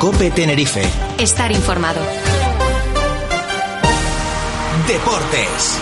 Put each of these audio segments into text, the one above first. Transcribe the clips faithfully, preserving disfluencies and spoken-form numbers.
COPE Tenerife. Estar informado. Deportes.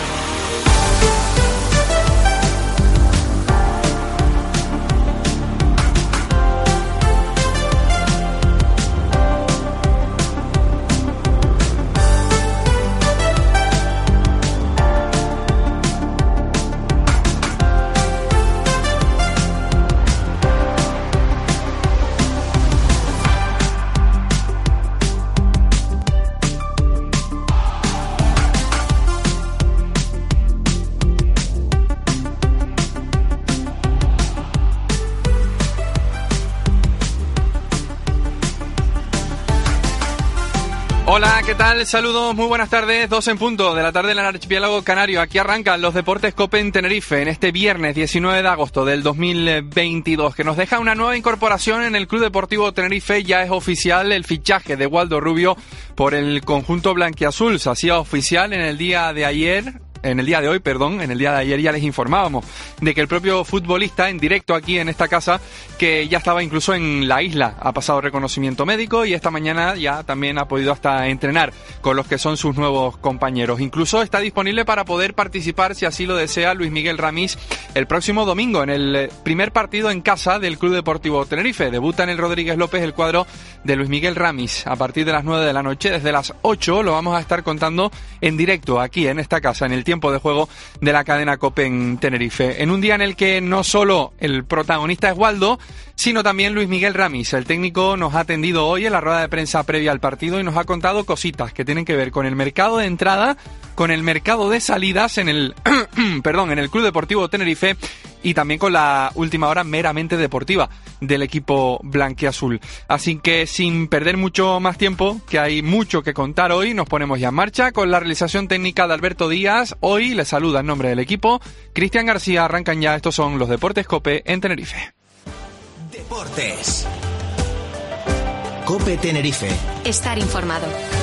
Hola, ¿qué tal? Saludos, muy buenas tardes, dos en punto de la tarde en el archipiélago canario. Aquí arrancan los deportes COPE en Tenerife en este viernes diecinueve de agosto del dos mil veintidós, que nos deja una nueva incorporación en el Club Deportivo Tenerife. Ya es oficial el fichaje de Waldo Rubio por el conjunto blanquiazul. Se hacía oficial en el día de ayer... En el día de hoy, perdón, en el día de ayer ya les informábamos de que el propio futbolista, en directo aquí en esta casa, que ya estaba incluso en la isla, ha pasado reconocimiento médico y esta mañana ya también ha podido hasta entrenar con los que son sus nuevos compañeros. Incluso está disponible para poder participar, si así lo desea, Luis Miguel Ramis el próximo domingo en el primer partido en casa del Club Deportivo Tenerife. Debuta en el Rodríguez López el cuadro de Luis Miguel Ramis a partir de las nueve de la noche. Desde las ocho lo vamos a estar contando en directo aquí en esta casa, en el tiempo de juego de la cadena COPE en Tenerife, en un día en el que no solo el protagonista es Waldo, sino también Luis Miguel Ramis. El técnico nos ha atendido hoy en la rueda de prensa previa al partido y nos ha contado cositas que tienen que ver con el mercado de entrada, con el mercado de salidas en el perdón, en el Club Deportivo Tenerife y también con la última hora meramente deportiva del equipo blanquiazul. Así que sin perder mucho más tiempo, que hay mucho que contar hoy, nos ponemos ya en marcha con la realización técnica de Alberto Díaz. Hoy les saluda en nombre del equipo Cristian García. Arrancan ya, estos son los deportes COPE en Tenerife. Deportes. COPE Tenerife. Estar informado.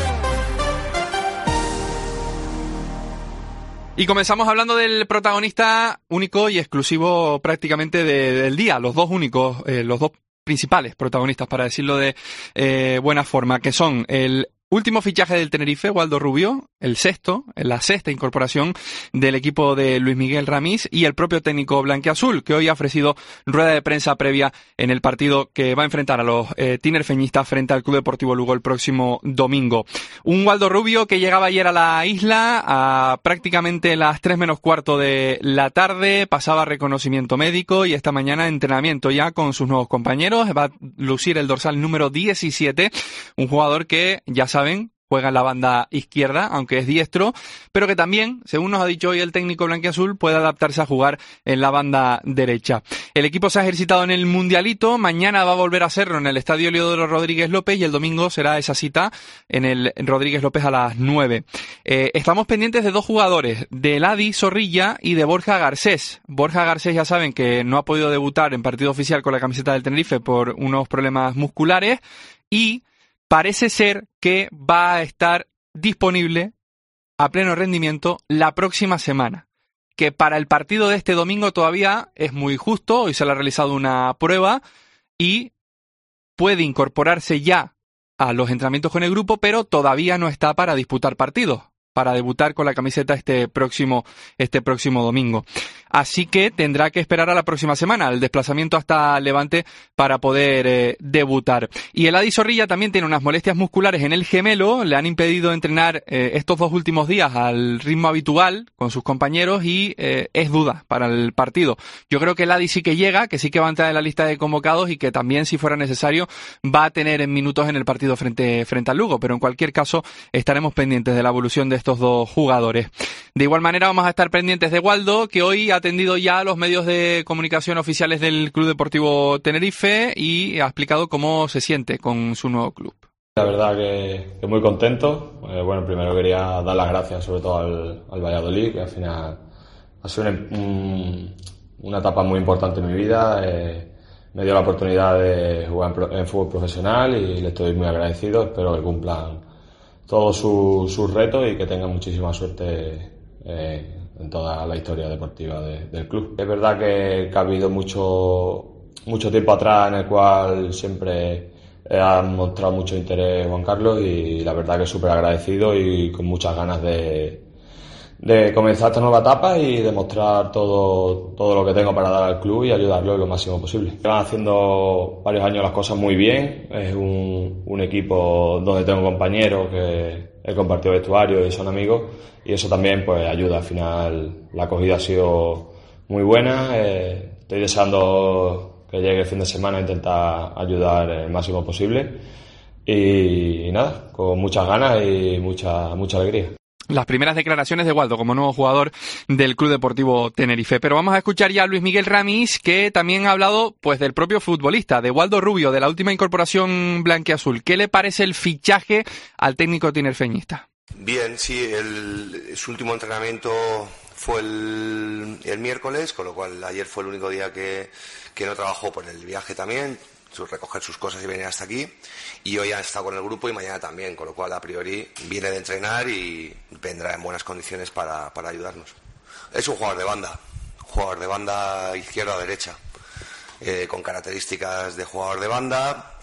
Y comenzamos hablando del protagonista único y exclusivo prácticamente de, del día, los dos únicos, eh, los dos principales protagonistas, para decirlo de eh, buena forma, que son el último fichaje del Tenerife, Waldo Rubio, el sexto, la sexta incorporación del equipo de Luis Miguel Ramis, y el propio técnico blanquiazul, que hoy ha ofrecido rueda de prensa previa en el partido que va a enfrentar a los eh, tinerfeñistas frente al Club Deportivo Lugo el próximo domingo. Un Waldo Rubio que llegaba ayer a la isla a prácticamente las tres menos cuarto de la tarde, pasaba reconocimiento médico y esta mañana entrenamiento ya con sus nuevos compañeros. Va a lucir el dorsal número diecisiete, un jugador que ya saben juega en la banda izquierda, aunque es diestro, pero que también, según nos ha dicho hoy el técnico blanquiazul, puede adaptarse a jugar en la banda derecha. El equipo se ha ejercitado en el Mundialito, mañana va a volver a hacerlo en el Estadio Eliodoro Rodríguez López y el domingo será esa cita en el Rodríguez López a las nueve. Eh, estamos pendientes de dos jugadores, de Eladi Zorrilla y de Borja Garcés. Borja Garcés ya saben que no ha podido debutar en partido oficial con la camiseta del Tenerife por unos problemas musculares y parece ser que va a estar disponible a pleno rendimiento la próxima semana, que para el partido de este domingo todavía es muy justo. Hoy se le ha realizado una prueba y puede incorporarse ya a los entrenamientos con el grupo, pero todavía no está para disputar partidos, para debutar con la camiseta este próximo, este próximo domingo. Así que tendrá que esperar a la próxima semana, el desplazamiento hasta Levante, para poder eh, debutar. Y el Adi Zorrilla también tiene unas molestias musculares en el gemelo, le han impedido entrenar eh, estos dos últimos días al ritmo habitual con sus compañeros y eh, es duda para el partido. Yo creo que el Adi sí que llega, que sí que va a entrar en la lista de convocados y que también, si fuera necesario, va a tener en minutos en el partido frente, frente al Lugo, pero en cualquier caso estaremos pendientes de la evolución de estos dos jugadores. De igual manera vamos a estar pendientes de Waldo, que hoy ha atendido ya a los medios de comunicación oficiales del Club Deportivo Tenerife y ha explicado cómo se siente con su nuevo club. La verdad que, que muy contento. Eh, bueno, primero quería dar las gracias sobre todo al, al Valladolid, que al final ha sido un, un, una etapa muy importante en mi vida. Eh, me dio la oportunidad de jugar en, en fútbol profesional y le estoy muy agradecido. Espero que cumplan todos sus su retos y que tengan muchísima suerte eh, en toda la historia deportiva de, del club. Es verdad que, que ha habido mucho, mucho tiempo atrás en el cual siempre eh, ha mostrado mucho interés Juan Carlos y la verdad que súper agradecido y con muchas ganas de, de comenzar esta nueva etapa y demostrar todo, todo lo que tengo para dar al club y ayudarlo lo máximo posible. Llevan haciendo varios años las cosas muy bien, es un, un equipo donde tengo compañeros que he compartido vestuario y son amigos y eso también pues ayuda. Al final la acogida ha sido muy buena, eh, estoy deseando que llegue el fin de semana e intentar ayudar el máximo posible y, y nada, con muchas ganas y mucha, mucha alegría. Las primeras declaraciones de Waldo como nuevo jugador del Club Deportivo Tenerife. Pero vamos a escuchar ya a Luis Miguel Ramis, que también ha hablado pues del propio futbolista, de Waldo Rubio, de la última incorporación blanquiazul. ¿Qué le parece el fichaje al técnico tinerfeñista? Bien, sí, el, su último entrenamiento fue el, el miércoles, con lo cual ayer fue el único día que, que no trabajó por el viaje también, recoger sus cosas y venir hasta aquí, y hoy ha estado con el grupo y mañana también, con lo cual a priori viene de entrenar y vendrá en buenas condiciones para, para ayudarnos. Es un jugador de banda, jugador de banda izquierda o derecha, eh, con características de jugador de banda,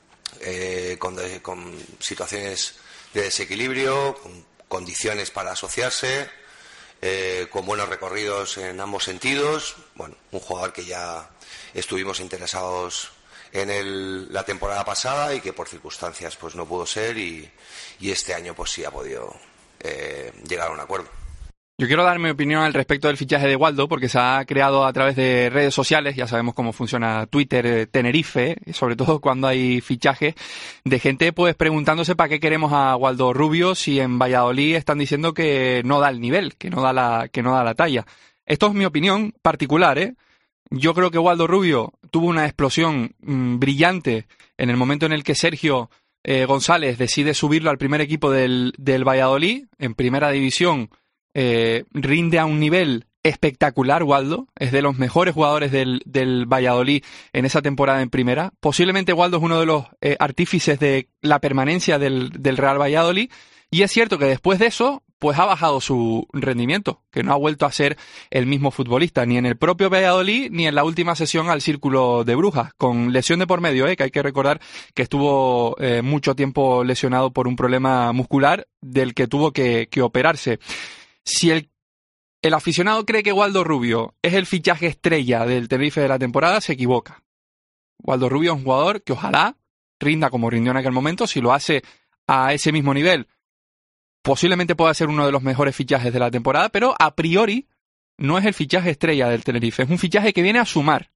eh, con, de, con situaciones de desequilibrio, con condiciones para asociarse, eh, con buenos recorridos en ambos sentidos. Bueno, un jugador que ya estuvimos interesados en el, la temporada pasada y que por circunstancias pues no pudo ser y, y este año pues sí ha podido eh, llegar a un acuerdo. Yo quiero dar mi opinión al respecto del fichaje de Waldo, porque se ha creado a través de redes sociales, ya sabemos cómo funciona Twitter, eh, Tenerife, sobre todo cuando hay fichajes, de gente pues preguntándose para qué queremos a Waldo Rubio si en Valladolid están diciendo que no da el nivel, que no da la, que no da la talla. Esto es mi opinión particular, ¿eh? Yo creo que Waldo Rubio tuvo una explosión mmm, brillante en el momento en el que Sergio eh, González decide subirlo al primer equipo del, del Valladolid, en primera división. Eh, rinde a un nivel espectacular Waldo, es de los mejores jugadores del, del Valladolid en esa temporada en primera. Posiblemente Waldo es uno de los eh, artífices de la permanencia del, del Real Valladolid, y es cierto que después de eso pues ha bajado su rendimiento, que no ha vuelto a ser el mismo futbolista, ni en el propio Valladolid, ni en la última sesión al Círculo de Brujas, con lesión de por medio, ¿eh? Que hay que recordar que estuvo eh, mucho tiempo lesionado por un problema muscular del que tuvo que, que operarse. Si el, el aficionado cree que Waldo Rubio es el fichaje estrella del Tenerife de la temporada, se equivoca. Waldo Rubio es un jugador que ojalá rinda como rindió en aquel momento. Si lo hace a ese mismo nivel, posiblemente pueda ser uno de los mejores fichajes de la temporada, pero a priori no es el fichaje estrella del Tenerife. Es un fichaje que viene a sumar.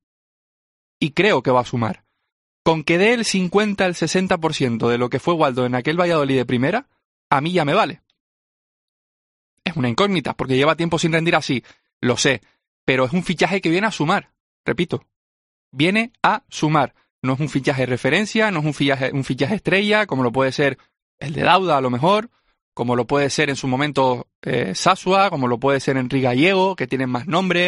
Y creo que va a sumar. Con que dé el cincuenta, el sesenta por ciento de lo que fue Waldo en aquel Valladolid de primera, a mí ya me vale. Es una incógnita, porque lleva tiempo sin rendir así, lo sé, pero es un fichaje que viene a sumar, repito, viene a sumar. No es un fichaje de referencia, no es un fichaje, un fichaje estrella, como lo puede ser el de Dauda a lo mejor, como lo puede ser en su momento eh, Sasua, como lo puede ser Enrique Gallego, que tienen más nombre.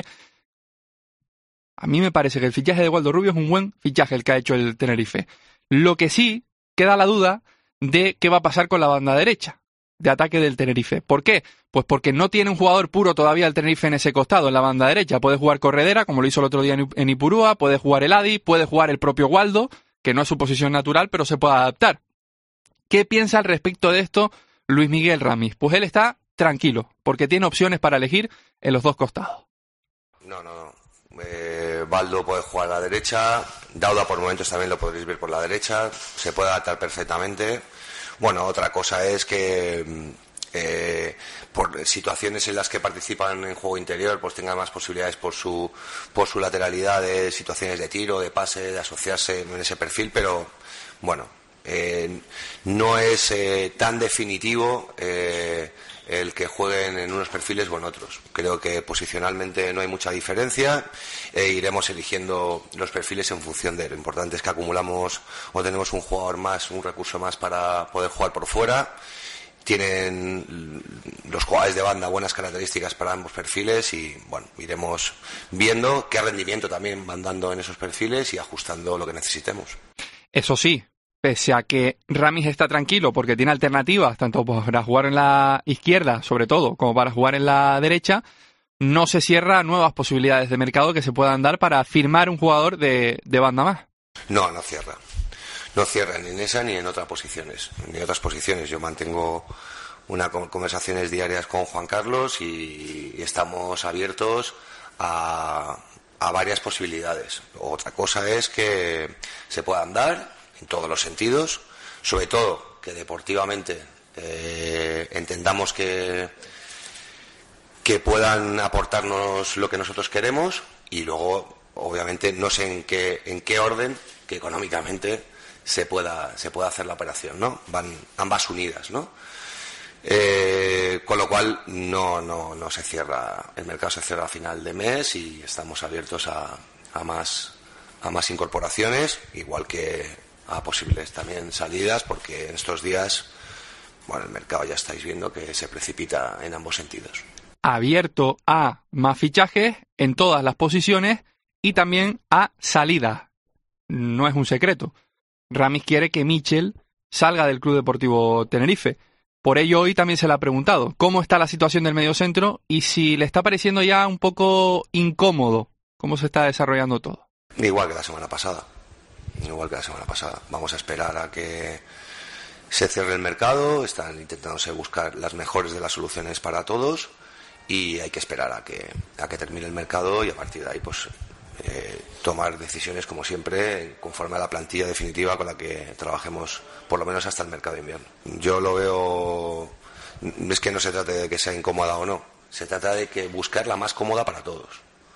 A mí me parece que el fichaje de Waldo Rubio es un buen fichaje el que ha hecho el Tenerife. Lo que sí queda la duda de qué va a pasar con la banda derecha de ataque del Tenerife. ¿Por qué? Pues porque no tiene un jugador puro todavía el Tenerife en ese costado, en la banda derecha. Puede jugar Corredera, como lo hizo el otro día en Ipurúa, puede jugar el Adi, puede jugar el propio Waldo, que no es su posición natural, pero se puede adaptar. ¿Qué piensa al respecto de esto Luis Miguel Ramis? Pues él está tranquilo, porque tiene opciones para elegir en los dos costados. No, no, no. Eh, Waldo puede jugar a la derecha, Dauda por momentos también lo podréis ver por la derecha, se puede adaptar perfectamente. Bueno, otra cosa es que eh, por situaciones en las que participan en juego interior pues tengan más posibilidades por su por su lateralidad de situaciones de tiro, de pase, de asociarse en ese perfil, pero bueno, eh, no es eh, tan definitivo eh, el que jueguen en unos perfiles o en otros. Creo que posicionalmente no hay mucha diferencia e iremos eligiendo los perfiles en función de lo importante es que acumulamos o tenemos un jugador más, un recurso más para poder jugar por fuera. Tienen los jugadores de banda buenas características para ambos perfiles y bueno, iremos viendo qué rendimiento también van dando en esos perfiles y ajustando lo que necesitemos. Eso sí, pese a que Ramis está tranquilo porque tiene alternativas, tanto para jugar en la izquierda, sobre todo, como para jugar en la derecha, no se cierra a nuevas posibilidades de mercado que se puedan dar para firmar un jugador de, de banda más. No, no cierra. no cierren ni en esa ni en otras posiciones, ni en otras posiciones. Yo mantengo unas conversaciones diarias con Juan Carlos y, y estamos abiertos a, a varias posibilidades. Otra cosa es que se puedan dar en todos los sentidos, sobre todo que deportivamente eh, entendamos que, que puedan aportarnos lo que nosotros queremos, y luego obviamente no sé en qué, en qué orden, que económicamente se pueda, se pueda hacer la operación, ¿no? Van ambas unidas, ¿no? Eh, con lo cual no, no, no se cierra, el mercado se cierra a final de mes y estamos abiertos a, a más, a más incorporaciones, igual que a posibles también salidas, porque en estos días, bueno, el mercado ya estáis viendo que se precipita en ambos sentidos. Abierto a más fichajes en todas las posiciones y también a salidas. No es un secreto. Ramis quiere que Michel salga del Club Deportivo Tenerife. Por ello hoy también se le ha preguntado cómo está la situación del mediocentro y si le está pareciendo ya un poco incómodo cómo se está desarrollando todo. Igual que la semana pasada. Igual que la semana pasada. Vamos a esperar a que se cierre el mercado. Están intentándose buscar las mejores de las soluciones para todos y hay que esperar a que, a que termine el mercado y a partir de ahí pues eh, tomar decisiones como siempre conforme a la plantilla definitiva con la que trabajemos por lo menos hasta el mercado de invierno. Yo lo veo, es que no se trata de que sea incómoda o no, se trata de que buscar la más cómoda para todos.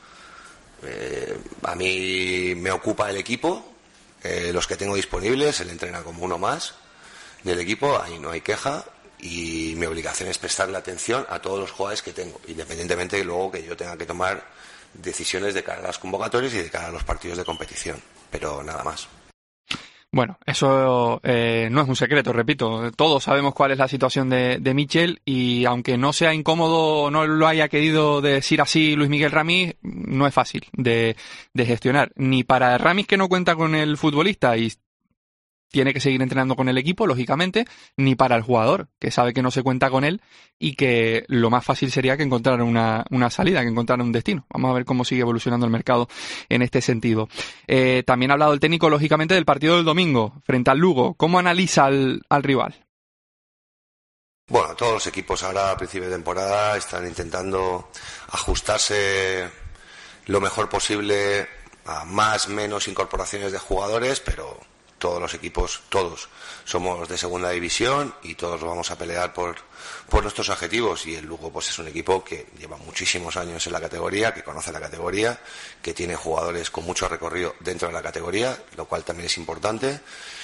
Eh, a mí me ocupa el equipo, eh, los que tengo disponibles, él entrena como uno más del equipo, ahí no hay queja, y mi obligación es prestarle atención a todos los jugadores que tengo, independientemente de luego que yo tenga que tomar decisiones de cara a las convocatorias y de cara a los partidos de competición, pero nada más. Bueno, eso eh, no es un secreto, repito, todos sabemos cuál es la situación de, de Michel y aunque no sea incómodo o no lo haya querido decir así Luis Miguel Ramis, no es fácil de, de gestionar, ni para Ramis que no cuenta con el futbolista y tiene que seguir entrenando con el equipo, lógicamente, ni para el jugador, que sabe que no se cuenta con él y que lo más fácil sería que encontrara una, una salida, que encontrara un destino. Vamos a ver cómo sigue evolucionando el mercado en este sentido. Eh, también ha hablado el técnico, lógicamente, del partido del domingo frente al Lugo. ¿Cómo analiza al, al rival? Bueno, todos los equipos ahora a principio de temporada están intentando ajustarse lo mejor posible a más menos incorporaciones de jugadores, pero todos los equipos, todos somos de segunda división y todos vamos a pelear por, por nuestros objetivos, y el Lugo pues es un equipo que lleva muchísimos años en la categoría, que conoce la categoría, que tiene jugadores con mucho recorrido dentro de la categoría, lo cual también es importante,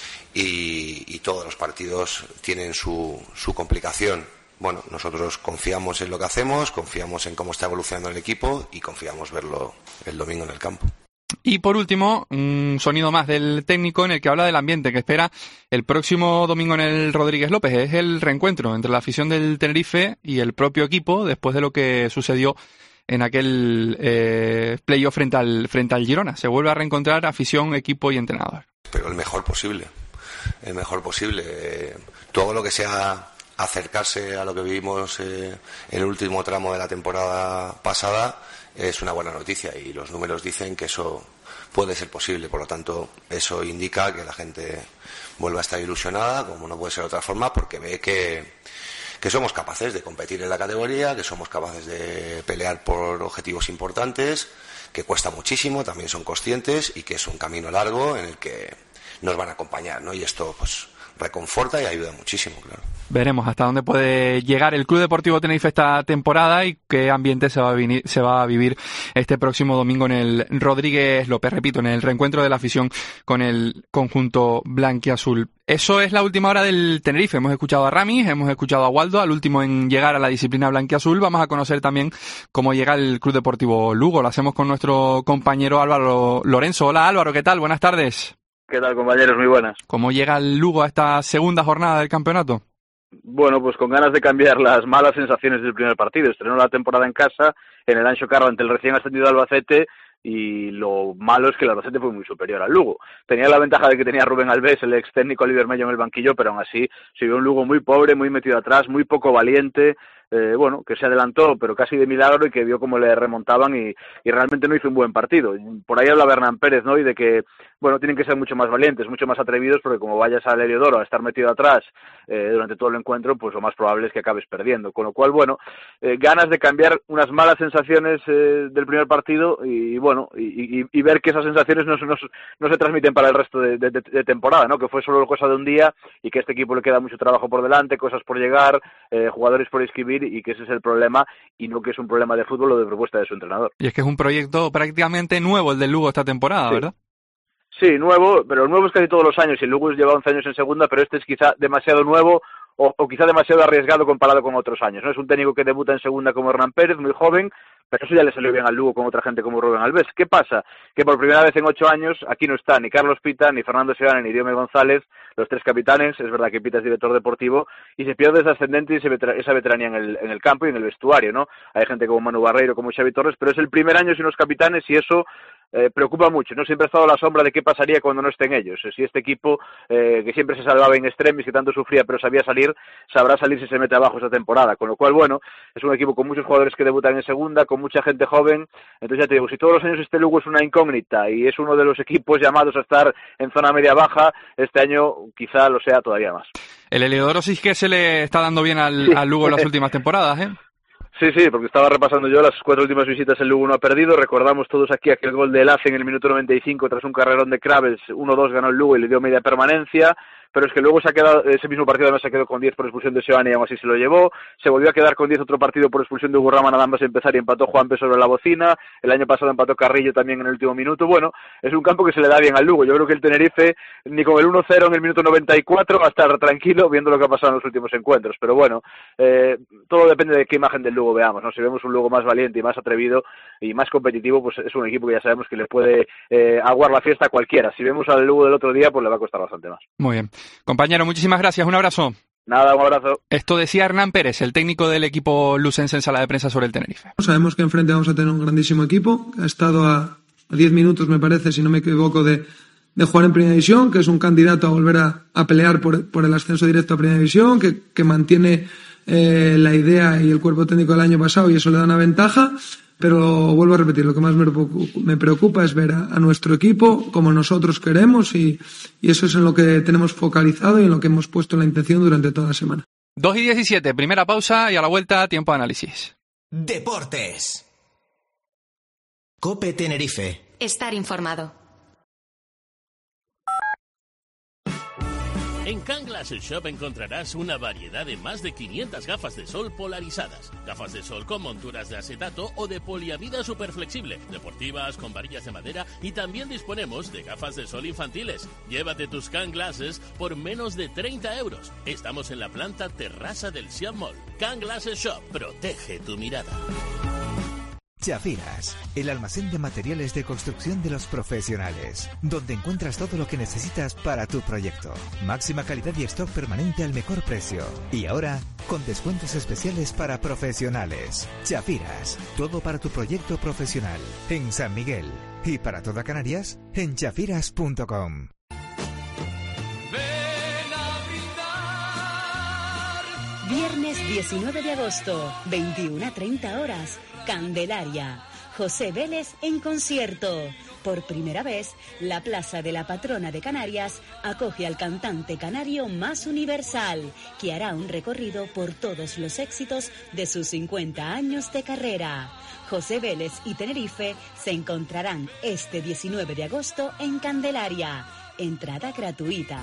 y, y todos los partidos tienen su, su complicación. Bueno, nosotros confiamos en lo que hacemos, confiamos en cómo está evolucionando el equipo y confiamos verlo el domingo en el campo. Y por último, un sonido más del técnico en el que habla del ambiente que espera el próximo domingo en el Rodríguez López. Es el reencuentro entre la afición del Tenerife y el propio equipo después de lo que sucedió en aquel eh, playoff frente al, frente al Girona. Se vuelve a reencontrar afición, equipo y entrenador. Pero el mejor posible, el mejor posible. Eh, todo lo que sea acercarse a lo que vivimos eh, en el último tramo de la temporada pasada es una buena noticia y los números dicen que eso puede ser posible, por lo tanto eso indica que la gente vuelva a estar ilusionada, como no puede ser de otra forma, porque ve que, que somos capaces de competir en la categoría, que somos capaces de pelear por objetivos importantes, que cuesta muchísimo, también son conscientes, y que es un camino largo en el que nos van a acompañar, ¿no? Y esto pues reconforta y ayuda muchísimo, claro. Veremos hasta dónde puede llegar el Club Deportivo Tenerife esta temporada y qué ambiente se va a, venir, se va a vivir este próximo domingo en el Rodríguez López, repito, en el reencuentro de la afición con el conjunto blanquiazul. Eso es la última hora del Tenerife. Hemos escuchado a Ramis, hemos escuchado a Waldo, al último en llegar a la disciplina blanquiazul. Vamos a conocer también cómo llega el Club Deportivo Lugo. Lo hacemos con nuestro compañero Álvaro Lorenzo. Hola Álvaro, ¿qué tal? Buenas tardes. ¿Qué tal, compañeros? Muy buenas. ¿Cómo llega el Lugo a esta segunda jornada del campeonato? Bueno, pues con ganas de cambiar las malas sensaciones del primer partido. Estrenó la temporada en casa, en el Anxo Carro ante el recién ascendido Albacete, y lo malo es que el Albacete fue muy superior al Lugo. Tenía la ventaja de que tenía a Rubén Alves, el ex técnico Oliver Mello en el banquillo, pero aún así se vio un Lugo muy pobre, muy metido atrás, muy poco valiente, eh, bueno, que se adelantó, pero casi de milagro, y que vio cómo le remontaban y, y realmente no hizo un buen partido. Por ahí habla Hernán Pérez, ¿no? Y de que, bueno, tienen que ser mucho más valientes, mucho más atrevidos, porque como vayas al Heliodoro a estar metido atrás eh, durante todo el encuentro, pues lo más probable es que acabes perdiendo. Con lo cual, bueno, eh, ganas de cambiar unas malas sensaciones eh, del primer partido y, bueno, y, y, y ver que esas sensaciones no, no, no se transmiten para el resto de, de, de temporada, ¿no? Que fue solo cosa de un día y que a este equipo le queda mucho trabajo por delante, cosas por llegar, eh, jugadores por inscribir, y que ese es el problema, y no que es un problema de fútbol o de propuesta de su entrenador. Y es que es un proyecto prácticamente nuevo el del Lugo esta temporada, sí. ¿verdad? Sí, nuevo, pero nuevo es casi todos los años, y el Lugo lleva once años en segunda, pero este es quizá demasiado nuevo o, o quizá demasiado arriesgado comparado con otros años, ¿no? Es un técnico que debuta en segunda como Hernán Pérez, muy joven, pero eso ya le salió bien al Lugo con otra gente como Rubén Alves. ¿Qué pasa? Que por primera vez en ocho años aquí no está ni Carlos Pita, ni Fernando Seoane, ni Diome González, los tres capitanes. Es verdad que Pita es director deportivo, y se pierde esa ascendente y esa veteranía en el, en el campo y en el vestuario, ¿no? Hay gente como Manu Barreiro, como Xavi Torres, pero es el primer año sin los capitanes, y eso Eh, preocupa mucho, ¿no? Siempre ha estado a la sombra de qué pasaría cuando no estén ellos. Si este equipo, eh, que siempre se salvaba en extremis, que tanto sufría pero sabía salir, sabrá salir si se mete abajo esta temporada. Con lo cual, bueno, es un equipo con muchos jugadores que debutan en segunda, con mucha gente joven. Entonces ya te digo, si todos los años este Lugo es una incógnita y es uno de los equipos llamados a estar en zona media-baja, este año quizá lo sea todavía más. El Heliodoro sí que se le está dando bien al, sí. al Lugo en las últimas temporadas, ¿eh? Sí, sí, porque estaba repasando yo las cuatro últimas visitas, el Lugo no ha perdido. Recordamos todos aquí aquel gol de Lace en el minuto noventa y cinco tras un carrerón de Kravels, uno dos ganó el Lugo y le dio media permanencia. Pero es que luego se ha quedado, ese mismo partido además se quedó con diez por expulsión de Seoane y aún así se lo llevó. Se volvió a quedar con diez otro partido por expulsión de Hugo Rama nada más empezar, y empató Juanpe sobre la bocina. El año pasado empató Carrillo también en el último minuto. Bueno, es un campo que se le da bien al Lugo. Yo creo que el Tenerife ni con el uno cero en el minuto noventa y cuatro va a estar tranquilo viendo lo que ha pasado en los últimos encuentros. Pero bueno, eh, todo depende de qué imagen del Lugo veamos, ¿no? Si vemos un Lugo más valiente y más atrevido y más competitivo, pues es un equipo que ya sabemos que le puede eh, aguar la fiesta a cualquiera. Si vemos al Lugo del otro día, pues le va a costar bastante más. Muy bien. Compañero, muchísimas gracias. Un abrazo. Nada, un abrazo. Esto decía Hernán Pérez, el técnico del equipo lucense en sala de prensa sobre el Tenerife. Sabemos que enfrente vamos a tener un grandísimo equipo, que ha estado a diez minutos, me parece, si no me equivoco, de, de jugar en Primera División, que es un candidato a volver a, a pelear por, por el ascenso directo a Primera División, que, que mantiene eh, la idea y el cuerpo técnico del año pasado, y eso le da una ventaja. Pero vuelvo a repetir, lo que más me preocupa es ver a, a nuestro equipo como nosotros queremos, y, y eso es en lo que tenemos focalizado y en lo que hemos puesto la intención durante toda la semana. dos y diecisiete, primera pausa, y a la vuelta tiempo de análisis. Deportes. COPE Tenerife. Estar informado. En Can Glasses Shop encontrarás una variedad de más de quinientas gafas de sol polarizadas. Gafas de sol con monturas de acetato o de poliamida superflexible, deportivas, con varillas de madera, y también disponemos de gafas de sol infantiles. Llévate tus Can Glasses por menos de treinta euros. Estamos en la planta terraza del Siam Mall. Can Glasses Shop, protege tu mirada. Chafiras, el almacén de materiales de construcción de los profesionales, donde encuentras todo lo que necesitas para tu proyecto. Máxima calidad y stock permanente al mejor precio. Y ahora, con descuentos especiales para profesionales. Chafiras, todo para tu proyecto profesional. En San Miguel. Y para toda Canarias, en chafiras punto com. Viernes diecinueve de agosto, veintiuna a treinta horas, Candelaria. José Vélez en concierto. Por primera vez, la Plaza de la Patrona de Canarias acoge al cantante canario más universal, que hará un recorrido por todos los éxitos de sus cincuenta años de carrera. José Vélez y Tenerife se encontrarán este diecinueve de agosto en Candelaria. Entrada gratuita.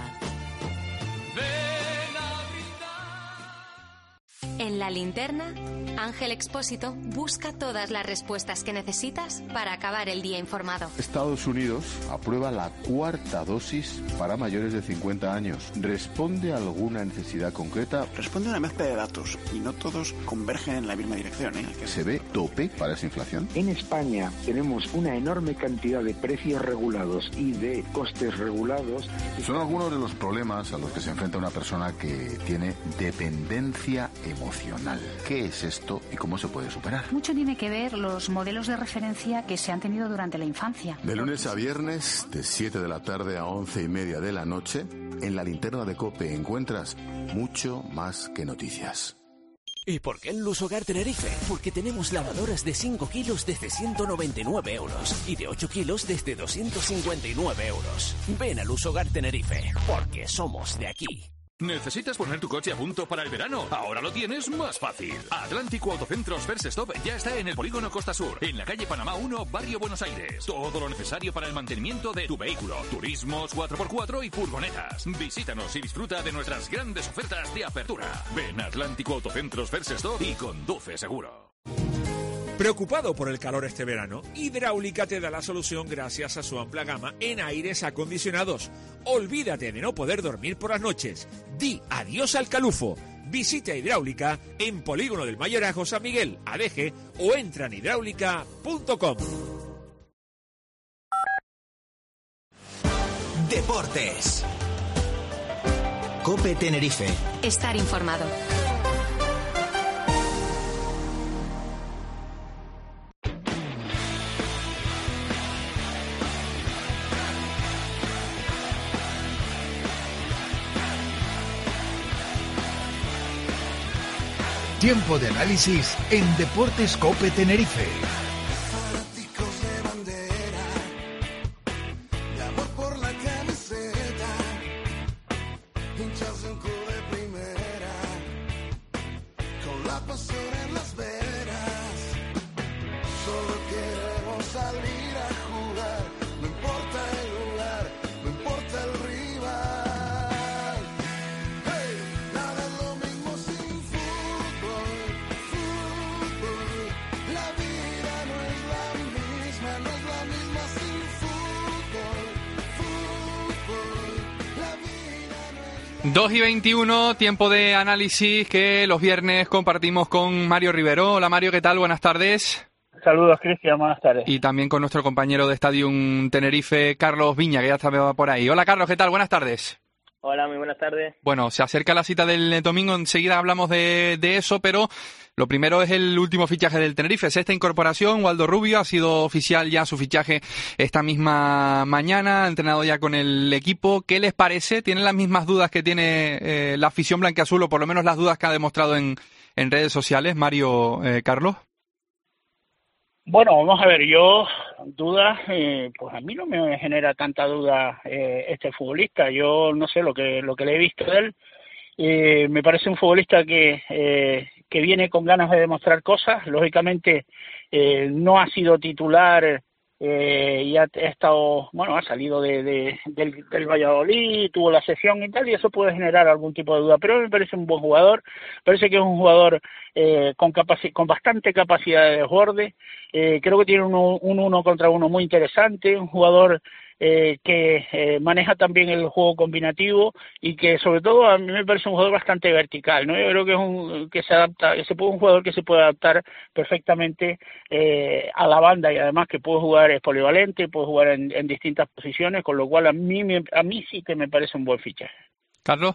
En La Linterna, Ángel Expósito busca todas las respuestas que necesitas para acabar el día informado. Estados Unidos aprueba la cuarta dosis para mayores de cincuenta años. ¿Responde a alguna necesidad concreta? Responde a una mezcla de datos y no todos convergen en la misma dirección, ¿eh? ¿Se ve tope para esa inflación? En España tenemos una enorme cantidad de precios regulados y de costes regulados. Son algunos de los problemas a los que se enfrenta una persona que tiene dependencia emocional. ¿Qué es esto y cómo se puede superar? Mucho tiene que ver los modelos de referencia que se han tenido durante la infancia. De lunes a viernes, de siete de la tarde a once y media de la noche, en La Linterna de COPE encuentras mucho más que noticias. ¿Y por qué en Lusogar Tenerife? Porque tenemos lavadoras de cinco kilos desde ciento noventa y nueve euros y de ocho kilos desde doscientos cincuenta y nueve euros. Ven a Lusogar Tenerife, porque somos de aquí. ¿Necesitas poner tu coche a punto para el verano? Ahora lo tienes más fácil. Atlántico Autocentros First Stop ya está en el polígono Costa Sur, en la calle Panamá uno, Barrio Buenos Aires. Todo lo necesario para el mantenimiento de tu vehículo, turismos, cuatro por cuatro y furgonetas. Visítanos y disfruta de nuestras grandes ofertas de apertura. Ven a Atlántico Autocentros First Stop y conduce seguro. ¿Preocupado por el calor este verano? Hidráulica te da la solución gracias a su amplia gama en aires acondicionados. Olvídate de no poder dormir por las noches. Di adiós al calufo. Visita Hidráulica en Polígono del Mayorazgo San Miguel, Adeje, o entra en hidráulica punto com. Deportes. COPE Tenerife. Estar informado. Tiempo de análisis en Deportes COPE Tenerife. Fanáticos de bandera, de amor por la camiseta, hinchas de un club de primera, con la pasión en las venas. Solo queremos salir a jugar, no importa el lugar, no importa el rival. Hey, nada es lo mismo sin fútbol, fútbol. La vida no es la misma, no es la misma sin fútbol, fútbol. La vida no es... dos y veintiuno, tiempo de análisis que los viernes compartimos con Mario Rivero. Hola Mario, ¿qué tal? Buenas tardes. Saludos, Cristian, buenas tardes. Y también con nuestro compañero de Stadium Tenerife, Carlos Viña, que ya está por ahí. Hola Carlos, ¿qué tal? Buenas tardes. Hola, muy buenas tardes. Bueno, se acerca la cita del domingo, enseguida hablamos de, de eso, pero lo primero es el último fichaje del Tenerife, sexta incorporación. Waldo Rubio ha sido oficial ya su fichaje esta misma mañana, ha entrenado ya con el equipo. ¿Qué les parece? ¿Tienen las mismas dudas que tiene eh, la afición blanquiazul, o por lo menos las dudas que ha demostrado en, en redes sociales, Mario, eh, Carlos? Bueno, vamos a ver, yo dudas, eh, pues a mí no me genera tanta duda eh, este futbolista. Yo no sé lo que lo que le he visto de él. Eh, me parece un futbolista que eh, que viene con ganas de demostrar cosas. Lógicamente eh, no ha sido titular eh, y ha, ha estado, bueno, ha salido de, de del, del Valladolid, tuvo la sesión y tal, y eso puede generar algún tipo de duda. Pero me parece un buen jugador, parece que es un jugador eh, con capaci- con bastante capacidad de desborde. Eh, creo que tiene un, un uno contra uno muy interesante, un jugador eh, que eh, maneja también el juego combinativo y que sobre todo a mí me parece un jugador bastante vertical, ¿no? Yo creo que es un que se adapta, que se puede un jugador que se puede adaptar perfectamente eh, a la banda, y además que puede jugar, es polivalente, puede jugar en, en distintas posiciones, con lo cual a mí me, a mí sí que me parece un buen fichaje. Carlos.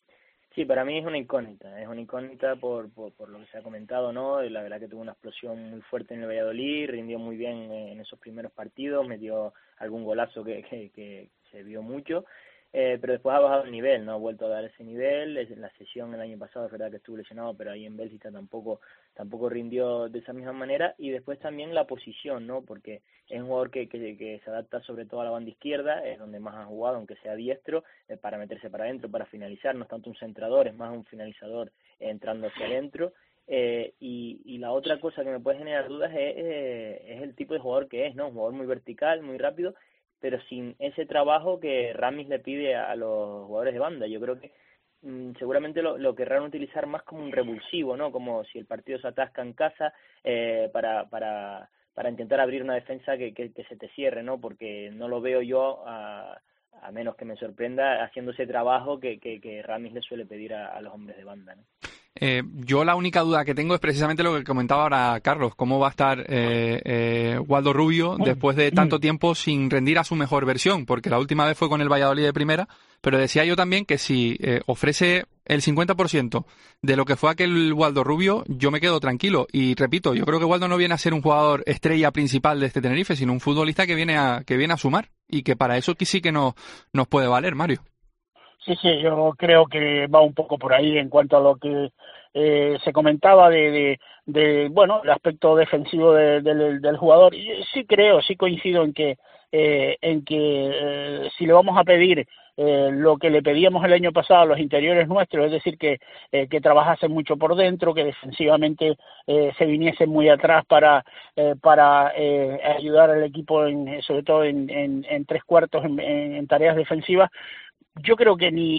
Sí, para mí es una incógnita, es una incógnita por, por, por lo que se ha comentado, ¿no? La verdad que tuvo una explosión muy fuerte en el Valladolid, rindió muy bien en esos primeros partidos, metió algún golazo que, que, que se vio mucho, eh, pero después ha bajado el nivel, no ha vuelto a dar ese nivel. En la sesión el año pasado es verdad que estuvo lesionado, pero ahí en Bélgica tampoco tampoco rindió de esa misma manera. Y después también la posición, ¿no? Porque es un jugador que, que, que se adapta sobre todo a la banda izquierda, es donde más ha jugado, aunque sea diestro, eh, para meterse para adentro, para finalizar. No es tanto un centrador, es más un finalizador eh, entrando hacia adentro. Eh, y, y la otra cosa que me puede generar dudas es, eh, es el tipo de jugador que es, ¿no? Un jugador muy vertical, muy rápido, pero sin ese trabajo que Ramis le pide a los jugadores de banda. Yo creo que mmm, seguramente lo, lo querrán utilizar más como un revulsivo, ¿no? Como si el partido se atasca en casa eh, para para para intentar abrir una defensa que, que, que se te cierre, ¿no? Porque no lo veo yo, a, a menos que me sorprenda, haciendo ese trabajo que, que, que Ramis le suele pedir a, a los hombres de banda, ¿no? Eh, yo la única duda que tengo es precisamente lo que comentaba ahora Carlos, cómo va a estar eh, eh, Waldo Rubio después de tanto tiempo sin rendir a su mejor versión, porque la última vez fue con el Valladolid de primera, pero decía yo también que si eh, ofrece el cincuenta por ciento de lo que fue aquel Waldo Rubio, yo me quedo tranquilo. Y repito, yo creo que Waldo no viene a ser un jugador estrella principal de este Tenerife, sino un futbolista que viene a que viene a sumar, y que para eso sí que nos, nos puede valer, Mario. Sí, sí, yo creo que va un poco por ahí en cuanto a lo que eh, se comentaba de, de, de, bueno, el aspecto defensivo de, de, del jugador. Y sí creo, sí coincido en que, eh, en que eh, si le vamos a pedir Eh, lo que le pedíamos el año pasado a los interiores nuestros, es decir, que, eh, que trabajasen mucho por dentro, que defensivamente eh, se viniesen muy atrás para, eh, para eh, ayudar al equipo, en, sobre todo en, en, en tres cuartos, en, en tareas defensivas. Yo creo que ni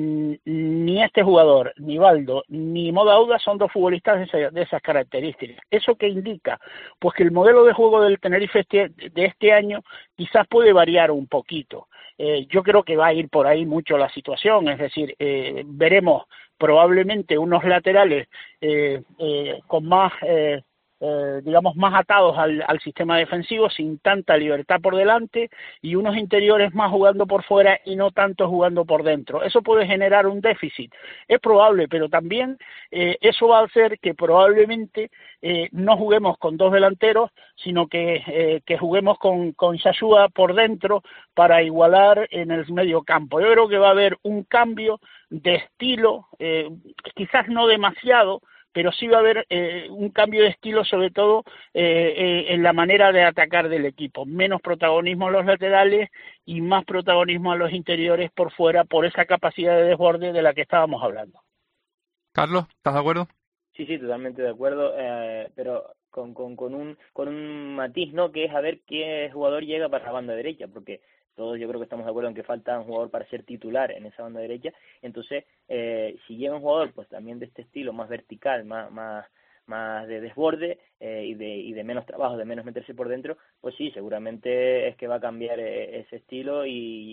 ni este jugador, ni Baldo, ni Modauda son dos futbolistas de, esa, de esas características. ¿Eso qué indica? Pues que el modelo de juego del Tenerife este, de este año quizás puede variar un poquito. Eh, yo creo que va a ir por ahí mucho la situación, es decir, eh, veremos probablemente unos laterales eh, eh, con más... Eh, Eh, digamos, más atados al, al sistema defensivo, sin tanta libertad por delante, y unos interiores más jugando por fuera y no tanto jugando por dentro. Eso puede generar un déficit, es probable, pero también eh, eso va a hacer que probablemente eh, no juguemos con dos delanteros, sino que, eh, que juguemos con, con Shashua por dentro para igualar en el medio campo. Yo creo que va a haber un cambio de estilo, eh, quizás no demasiado, pero sí va a haber eh, un cambio de estilo, sobre todo eh, eh, en la manera de atacar del equipo. Menos protagonismo a los laterales y más protagonismo a los interiores por fuera, por esa capacidad de desborde de la que estábamos hablando. Carlos, ¿estás de acuerdo? Sí, sí, totalmente de acuerdo, eh, pero con, con, con, un, con un matiz, ¿no?, que es a ver qué jugador llega para la banda derecha, porque todos yo creo que estamos de acuerdo en que falta un jugador para ser titular en esa banda derecha. Entonces, eh, si llega un jugador pues también de este estilo, más vertical, más más más de desborde eh, y de y de menos trabajo, de menos meterse por dentro, pues sí, seguramente es que va a cambiar eh, ese estilo y,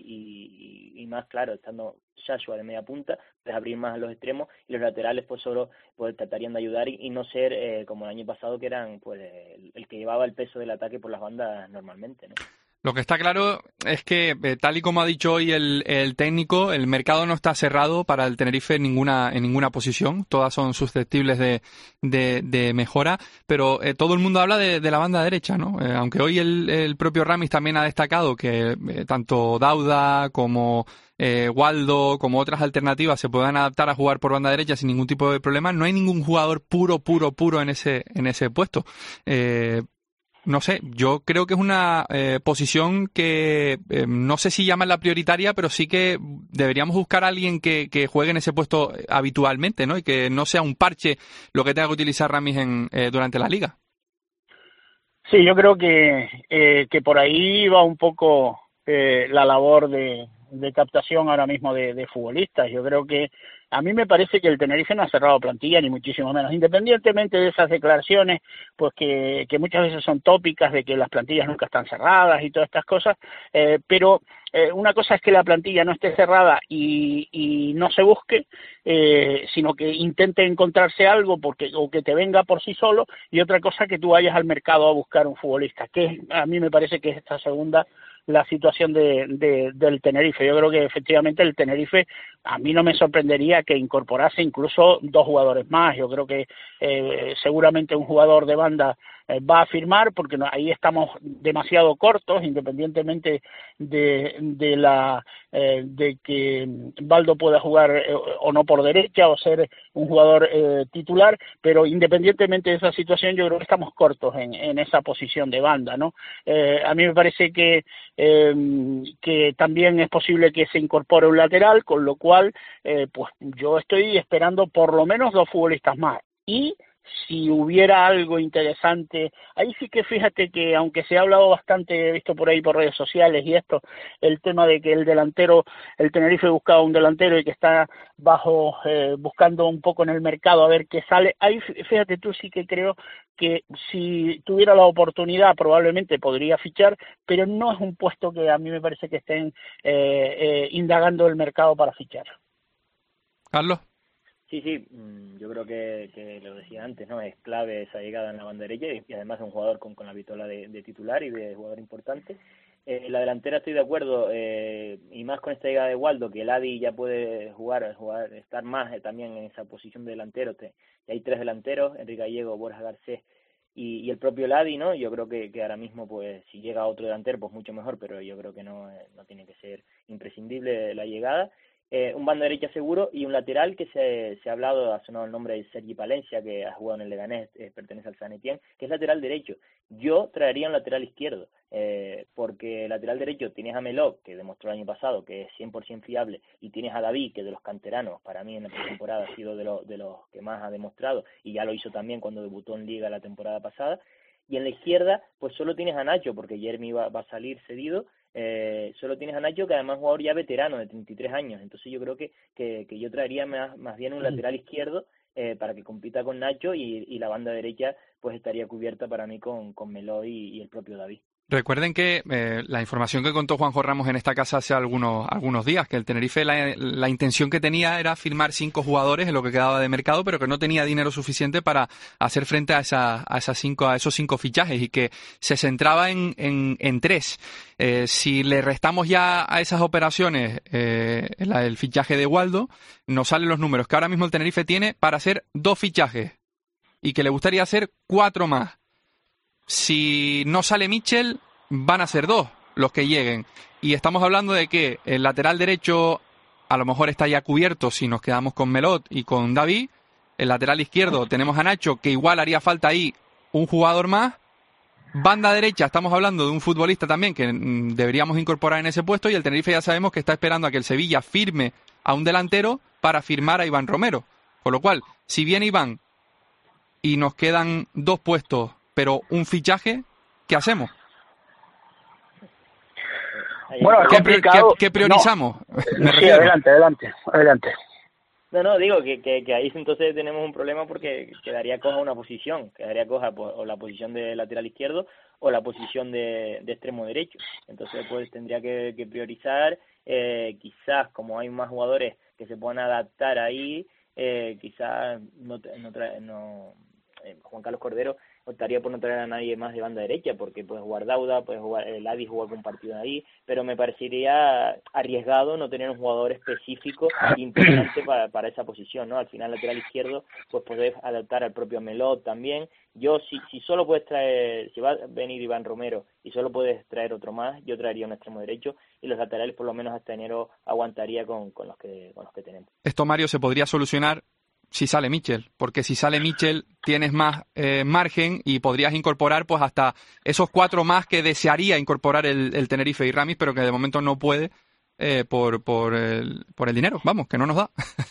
y, y más claro, estando Shashua de media punta, pues abrir más a los extremos, y los laterales pues solo pues tratarían de ayudar y, y no ser eh, como el año pasado, que eran pues el, el que llevaba el peso del ataque por las bandas normalmente, ¿no? Lo que está claro es que, eh, tal y como ha dicho hoy el, el técnico, el mercado no está cerrado para el Tenerife en ninguna en ninguna posición. Todas son susceptibles de, de, de mejora, pero eh, todo el mundo habla de, de la banda derecha, ¿no? Eh, aunque hoy el, el propio Ramis también ha destacado que eh, tanto Dauda como eh, Waldo, como otras alternativas, se puedan adaptar a jugar por banda derecha sin ningún tipo de problema. No hay ningún jugador puro, puro, puro en ese en ese puesto. Eh, No sé, yo creo que es una eh, posición que eh, no sé si llaman la prioritaria, pero sí que deberíamos buscar a alguien que, que juegue en ese puesto habitualmente, ¿no? Y que no sea un parche lo que tenga que utilizar Ramis en, eh, durante la liga. Sí, yo creo que, eh, que por ahí va un poco eh, la labor de, de captación ahora mismo de, de futbolistas. Yo creo que a mí me parece que el Tenerife no ha cerrado plantilla, ni muchísimo menos, independientemente de esas declaraciones, pues que, que muchas veces son tópicas, de que las plantillas nunca están cerradas y todas estas cosas, eh, pero eh, una cosa es que la plantilla no esté cerrada y, y no se busque, eh, sino que intente encontrarse algo porque o que te venga por sí solo, y otra cosa que tú vayas al mercado a buscar un futbolista, que a mí me parece que es esta segunda la situación de, de, del Tenerife. Yo creo que efectivamente el Tenerife, a mí no me sorprendería que incorporase incluso dos jugadores más. Yo creo que eh, seguramente un jugador de banda eh, va a firmar, porque no, ahí estamos demasiado cortos, independientemente de, de la eh, de que Baldo pueda jugar eh, o no por derecha o ser un jugador eh, titular, pero independientemente de esa situación, yo creo que estamos cortos en, en esa posición de banda, ¿no? Eh, a mí me parece que Eh, que también es posible que se incorpore un lateral, con lo cual eh, pues yo estoy esperando por lo menos dos futbolistas más. Y si hubiera algo interesante, ahí sí que fíjate que aunque se ha hablado bastante, he visto por ahí por redes sociales y esto, el tema de que el delantero, el Tenerife buscaba un delantero y que está bajo, eh, buscando un poco en el mercado a ver qué sale, ahí fíjate tú, sí que creo que si tuviera la oportunidad probablemente podría fichar, pero no es un puesto que a mí me parece que estén eh, eh, indagando el mercado para fichar. Carlos. Sí, sí, yo creo que, que lo decía antes, ¿no? Es clave esa llegada en la banda derecha y, y además es un jugador con, con la vitola de, de titular y de jugador importante. Eh, la delantera estoy de acuerdo, eh, y más con esta llegada de Waldo, que el Adi ya puede jugar, jugar estar más eh, también en esa posición de delantero. Te, y hay tres delanteros, Enrique Gallego, Borja Garcés y, y el propio Ladi, ¿no? Yo creo que, que ahora mismo, pues, si llega otro delantero, pues mucho mejor, pero yo creo que no, eh, no tiene que ser imprescindible la llegada. eh, un banda derecha seguro y un lateral que se, se ha hablado, ha sonado el nombre de Sergi Palencia, que ha jugado en el Leganés, eh, pertenece al Saint Etienne, que es lateral derecho. Yo traería un lateral izquierdo, eh, porque lateral derecho tienes a Melot, que demostró el año pasado que es cien por ciento fiable, y tienes a David, que de los canteranos, para mí en la pretemporada ha sido de, lo, de los que más ha demostrado, y ya lo hizo también cuando debutó en Liga la temporada pasada. Y en la izquierda, pues solo tienes a Nacho, porque Jeremy va, va a salir cedido. Eh, solo tienes a Nacho, que además es un jugador ya veterano, de treinta y tres años. Entonces yo creo que, que, que yo traería más, más bien un lateral izquierdo eh, para que compita con Nacho, y, y la banda derecha pues estaría cubierta para mí con, con Meló y, y el propio David. Recuerden que eh, la información que contó Juanjo Ramos en esta casa hace algunos algunos días, que el Tenerife la, la intención que tenía era firmar cinco jugadores en lo que quedaba de mercado, pero que no tenía dinero suficiente para hacer frente a esa, a esas cinco a esos cinco fichajes, y que se centraba en, en, en tres. Eh, si le restamos ya a esas operaciones eh, el, el fichaje de Waldo, nos salen los números que ahora mismo el Tenerife tiene para hacer dos fichajes y que le gustaría hacer cuatro más. Si no sale Mitchell, van a ser dos los que lleguen. Y estamos hablando de que el lateral derecho a lo mejor está ya cubierto si nos quedamos con Melot y con David. El lateral izquierdo tenemos a Nacho, que igual haría falta ahí un jugador más. Banda derecha, estamos hablando de un futbolista también que mm, deberíamos incorporar en ese puesto, y el Tenerife ya sabemos que está esperando a que el Sevilla firme a un delantero para firmar a Iván Romero. Con lo cual, si viene Iván y nos quedan dos puestos pero un fichaje, ¿qué hacemos? Bueno, es ¿Qué, complicado. ¿qué, qué priorizamos? No. Me sí, refiero. adelante, adelante, adelante. No, no, digo que, que, que ahí entonces tenemos un problema, porque quedaría coja una posición, quedaría coja pues, o la posición de lateral izquierdo o la posición de, de extremo derecho. Entonces pues tendría que, que priorizar, eh, quizás como hay más jugadores que se puedan adaptar ahí, eh, quizás no, no, trae, no eh, Juan Carlos Cordero optaría por no traer a nadie más de banda derecha, porque puede jugar Dauda, puede jugar el Adi, jugar con un partido ahí, pero me parecería arriesgado no tener un jugador específico importante para, para esa posición, ¿no? Al final, lateral izquierdo, pues podés adaptar al propio Melot también. Yo, si, si solo puedes traer, si va a venir Iván Romero y solo puedes traer otro más, yo traería un extremo derecho, y los laterales por lo menos hasta enero aguantaría con, con los que con los que tenemos. Esto, Mario, se podría solucionar si sale Mitchell, porque si sale Mitchell tienes más eh, margen y podrías incorporar pues hasta esos cuatro más que desearía incorporar el, el Tenerife y Ramis, pero que de momento no puede eh, por, por, el, por el dinero, vamos, que no nos da.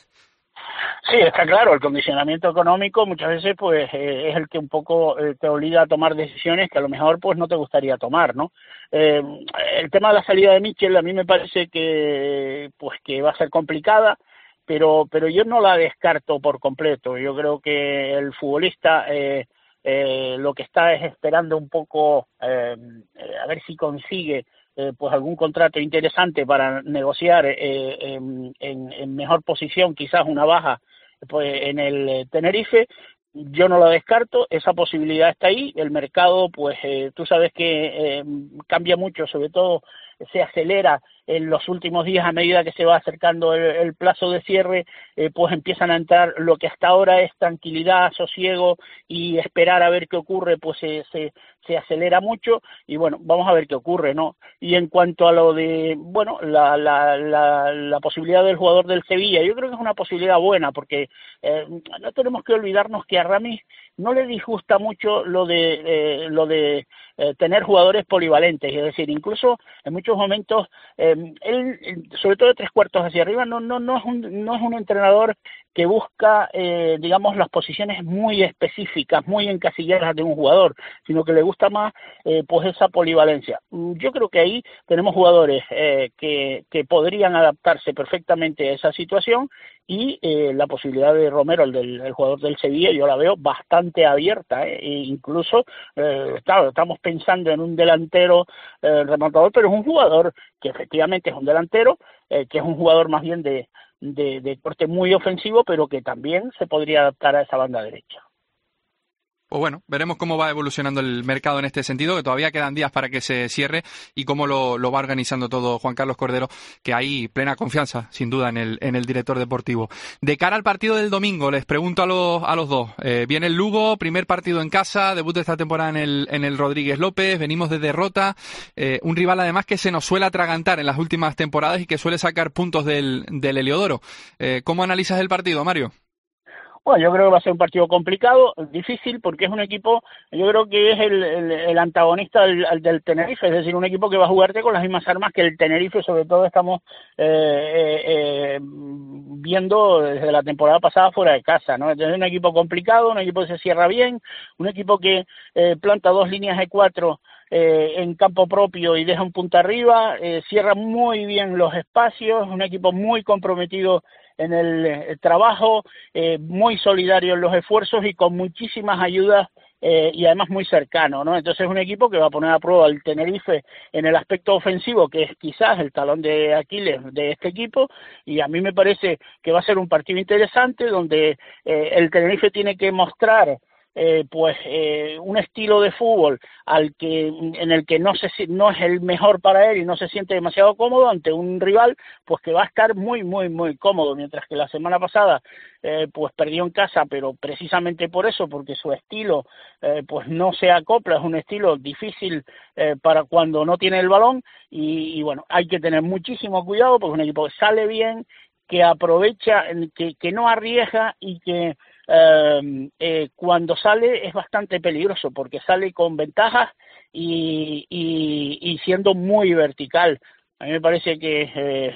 Sí, está claro, el condicionamiento económico muchas veces pues eh, es el que un poco eh, te obliga a tomar decisiones que a lo mejor pues no te gustaría tomar, ¿no? Eh, el tema de la salida de Mitchell a mí me parece que pues que va a ser complicada, pero pero yo no la descarto por completo. Yo creo que el futbolista eh, eh, lo que está es esperando un poco eh, a ver si consigue eh, pues algún contrato interesante para negociar eh, en, en, en mejor posición, quizás una baja pues en el Tenerife. Yo no lo descarto, esa posibilidad está ahí. El mercado, pues eh, tú sabes que eh, cambia mucho, sobre todo se acelera en los últimos días a medida que se va acercando el, el plazo de cierre, eh, pues empiezan a entrar lo que hasta ahora es tranquilidad, sosiego y esperar a ver qué ocurre, pues se, se, se acelera mucho, y bueno, vamos a ver qué ocurre, ¿no? Y en cuanto a lo de, bueno, la, la, la, la posibilidad del jugador del Sevilla, yo creo que es una posibilidad buena, porque eh, no tenemos que olvidarnos que a Ramis no le disgusta mucho lo de eh, lo de eh, tener jugadores polivalentes, es decir, incluso en muchos momentos eh, él, sobre todo de tres cuartos hacia arriba, no no no es un no es un entrenador que busca eh, digamos las posiciones muy específicas, muy encasilladas de un jugador, sino que le gusta más eh, pues esa polivalencia. Yo creo que ahí tenemos jugadores eh, que que podrían adaptarse perfectamente a esa situación, y eh, la posibilidad de Romero, el del el jugador del Sevilla, yo la veo bastante abierta, ¿eh? E incluso eh, claro, estamos pensando en un delantero eh, rematador, pero es un jugador que efectivamente es un delantero, eh, que es un jugador más bien de, de, de corte muy ofensivo, pero que también se podría adaptar a esa banda derecha. Pues bueno, veremos cómo va evolucionando el mercado en este sentido, que todavía quedan días para que se cierre y cómo lo, lo va organizando todo Juan Carlos Cordero, que hay plena confianza, sin duda, en el, en el director deportivo. De cara al partido del domingo, les pregunto a los, a los dos. Eh, viene el Lugo, primer partido en casa, debut de esta temporada en el, en el Rodríguez López, venimos de derrota, eh, un rival además que se nos suele atragantar en las últimas temporadas y que suele sacar puntos del, del Heliodoro. Eh, ¿Cómo analizas el partido, Mario? Bueno, yo creo que va a ser un partido complicado, difícil, porque es un equipo, yo creo que es el, el, el antagonista del, del Tenerife, es decir, un equipo que va a jugarte con las mismas armas que el Tenerife, sobre todo estamos eh, eh, viendo desde la temporada pasada fuera de casa, ¿no? Entonces es un equipo complicado, un equipo que se cierra bien, un equipo que eh, planta dos líneas de cuatro eh, en campo propio y deja un punta arriba, eh, cierra muy bien los espacios, un equipo muy comprometido en el, el trabajo, eh, muy solidario en los esfuerzos y con muchísimas ayudas eh, y además muy cercano, ¿no? Entonces es un equipo que va a poner a prueba al Tenerife en el aspecto ofensivo, que es quizás el talón de Aquiles de este equipo, y a mí me parece que va a ser un partido interesante donde eh, el Tenerife tiene que mostrar Eh, pues eh, un estilo de fútbol al que en el que no se no es el mejor para él y no se siente demasiado cómodo ante un rival pues que va a estar muy muy muy cómodo, mientras que la semana pasada eh, pues perdió en casa, pero precisamente por eso, porque su estilo eh, pues no se acopla, es un estilo difícil eh, para cuando no tiene el balón y, y bueno, hay que tener muchísimo cuidado porque es un equipo que sale bien, que aprovecha, que, que no arriesga y que eh, eh, cuando sale es bastante peligroso porque sale con ventajas y, y, y siendo muy vertical. A mí me parece que eh,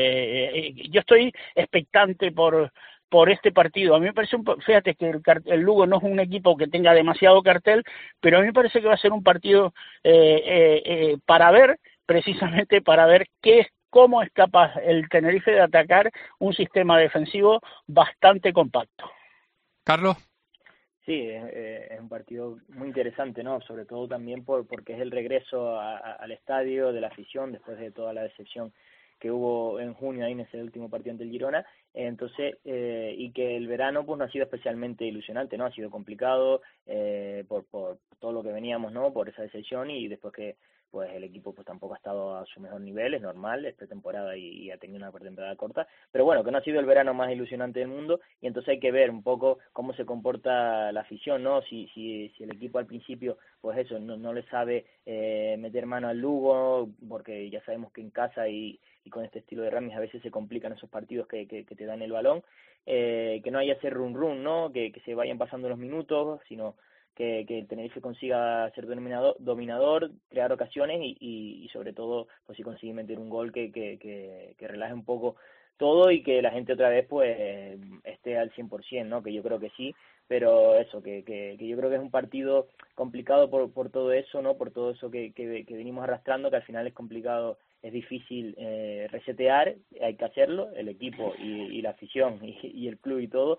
eh, yo estoy expectante por por este partido. A mí me parece, un, fíjate que el, el Lugo no es un equipo que tenga demasiado cartel, pero a mí me parece que va a ser un partido eh, eh, eh, para ver, precisamente para ver qué es cómo es capaz el Tenerife de atacar un sistema defensivo bastante compacto. Carlos. Sí, eh, es un partido muy interesante, ¿no? Sobre todo también por porque es el regreso a, a, al estadio de la afición después de toda la decepción que hubo en junio ahí en ese último partido ante el Girona, eh, entonces eh, y que el verano pues no ha sido especialmente ilusionante, ¿no? Ha sido complicado eh, por, por todo lo que veníamos, ¿no? Por esa decepción y después que pues el equipo pues tampoco ha estado a su mejor nivel, es normal, es pretemporada y, y ha tenido una pretemporada corta, pero bueno, que no ha sido el verano más ilusionante del mundo y entonces hay que ver un poco cómo se comporta la afición, ¿no? Si si, si el equipo al principio, pues eso, no, no le sabe eh, meter mano al Lugo, porque ya sabemos que en casa y, y con este estilo de Ramis a veces se complican esos partidos que, que, que te dan el balón, eh, que no haya ese run run, ¿no? Que, que se vayan pasando los minutos, sino que, que el Tenerife consiga ser dominador, dominador crear ocasiones y, y, y sobre todo pues si consigue meter un gol que, que, que, que relaje un poco todo y que la gente otra vez pues esté al cien por ciento, ¿no? Que yo creo que sí, pero eso, que, que, que yo creo que es un partido complicado por, por todo eso, ¿no? Por todo eso que, que, que venimos arrastrando, que al final es complicado, es difícil eh, resetear, hay que hacerlo, el equipo y, y la afición y, y el club y todo,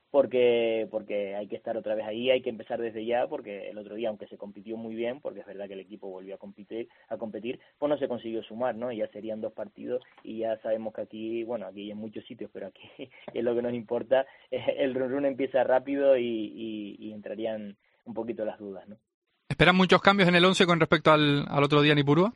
porque porque hay que estar otra vez ahí, hay que empezar desde ya, porque el otro día, aunque se compitió muy bien, porque es verdad que el equipo volvió a competir, a competir, pues no se consiguió sumar, ¿no? Y ya serían dos partidos y ya sabemos que aquí, bueno, aquí hay en muchos sitios, pero aquí es lo que nos importa, el run run empieza rápido y, y, y entrarían un poquito las dudas, ¿no? ¿Esperan muchos cambios en el once con respecto al, al otro día en Ipurúa?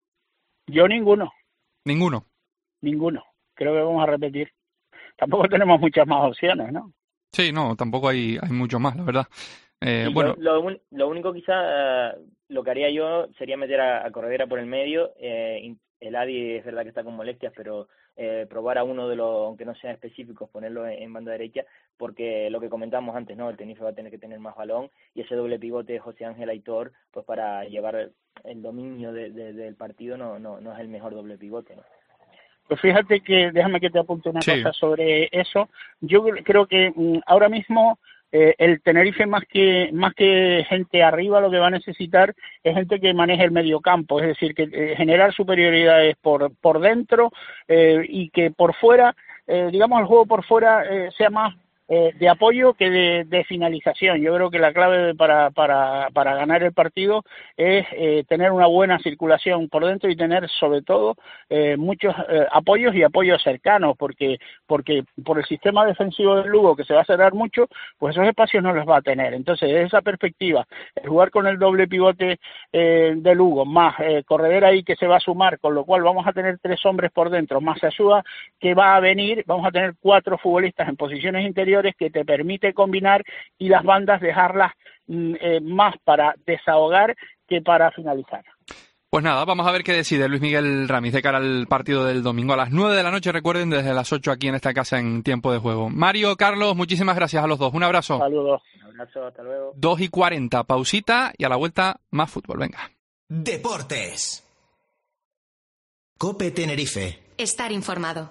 Yo ninguno. ¿Ninguno? Ninguno. Creo que vamos a repetir. Tampoco tenemos muchas más opciones, ¿no? Sí, no, tampoco hay, hay mucho más, la verdad. Eh, sí, bueno, lo, lo, lo único quizá, uh, lo que haría yo sería meter a, a Corredera por el medio. Eh, el Adi es verdad que está con molestias, pero eh, probar a uno de los, aunque no sean específicos, ponerlo en, en banda derecha, porque lo que comentamos antes, ¿no? El Tenerife va a tener que tener más balón y ese doble pivote de José Ángel Aitor, pues para llevar el dominio de, de, del partido no, no, no es el mejor doble pivote, ¿no? Pues fíjate que, déjame que te apunte una sí. cosa sobre eso. Yo creo que mm, ahora mismo eh, el Tenerife más que más que gente arriba lo que va a necesitar es gente que maneje el mediocampo, es decir, que eh, generar superioridades por por dentro eh, y que por fuera, eh, digamos, el juego por fuera eh, sea más eh, de apoyo que de, de finalización. Yo creo que la clave para, para, para ganar el partido es eh, tener una buena circulación por dentro y tener sobre todo eh, muchos eh, apoyos y apoyos cercanos, porque porque por el sistema defensivo del Lugo, que se va a cerrar mucho, pues esos espacios no los va a tener. Entonces, desde esa perspectiva, el jugar con el doble pivote eh, de Lugo, más eh, Corredera ahí que se va a sumar, con lo cual vamos a tener tres hombres por dentro, más Asúa que va a venir, vamos a tener cuatro futbolistas en posiciones interiores que te permite combinar y las bandas dejarlas eh, más para desahogar que para finalizar. Pues nada, vamos a ver qué decide Luis Miguel Ramis de cara al partido del domingo a las nueve de la noche, recuerden, desde las ocho aquí en esta casa en tiempo de juego. Mario, Carlos, muchísimas gracias a los dos. Un abrazo. Saludos. Un abrazo, hasta luego. dos y cuarenta, pausita y a la vuelta más fútbol, venga. Deportes. COPE Tenerife. Estar informado.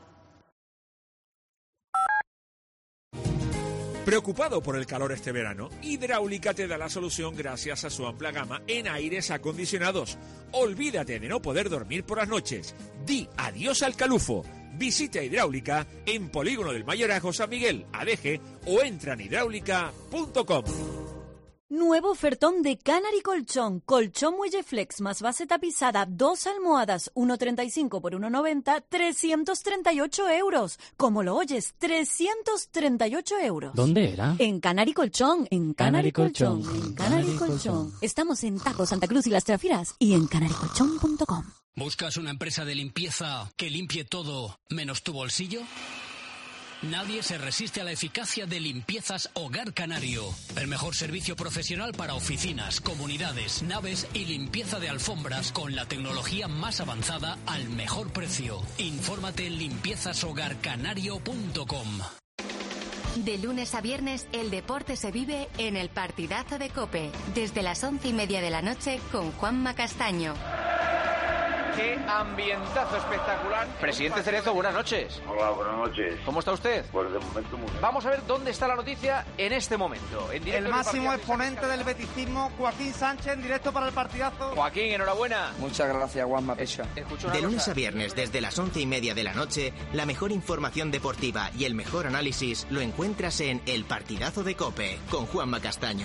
¿Preocupado por el calor este verano? Hidráulica te da la solución gracias a su amplia gama en aires acondicionados. Olvídate de no poder dormir por las noches. Di adiós al calufo. Visita Hidráulica en Polígono del Mayorazgo San Miguel, A D G, o entra en hidráulica punto com. Nuevo ofertón de Canary Colchón. Colchón Muelle Flex más base tapizada, dos almohadas, uno treinta y cinco por uno noventa, trescientos treinta y ocho euros. Como lo oyes, trescientos treinta y ocho euros. ¿Dónde era? En Canary Colchón, en Canary, Canary Colchón, Colchón, en Canary, Canary Colchón. Colchón. Estamos en Tajo, Santa Cruz y Las Trafiras y en canary colchón punto com. ¿Buscas una empresa de limpieza que limpie todo menos tu bolsillo? Nadie se resiste a la eficacia de Limpiezas Hogar Canario. El mejor servicio profesional para oficinas, comunidades, naves y limpieza de alfombras con la tecnología más avanzada al mejor precio. Infórmate en limpiezas hogar canario punto com. De lunes a viernes, el deporte se vive en el partidazo de COPE, desde las once y media de la noche con Juanma Castaño. ¡Qué ambientazo espectacular! Presidente Cerezo, buenas noches. Hola, buenas noches. ¿Cómo está usted? Pues de momento muy bien. Vamos a ver dónde está la noticia en este momento. En el máximo exponente del beticismo, Joaquín Sánchez, en directo para el partidazo. Joaquín, enhorabuena. Muchas gracias, Juanma. De lunes a viernes, desde las once y media de la noche, la mejor información deportiva y el mejor análisis lo encuentras en El Partidazo de COPE, con Juanma Castaño.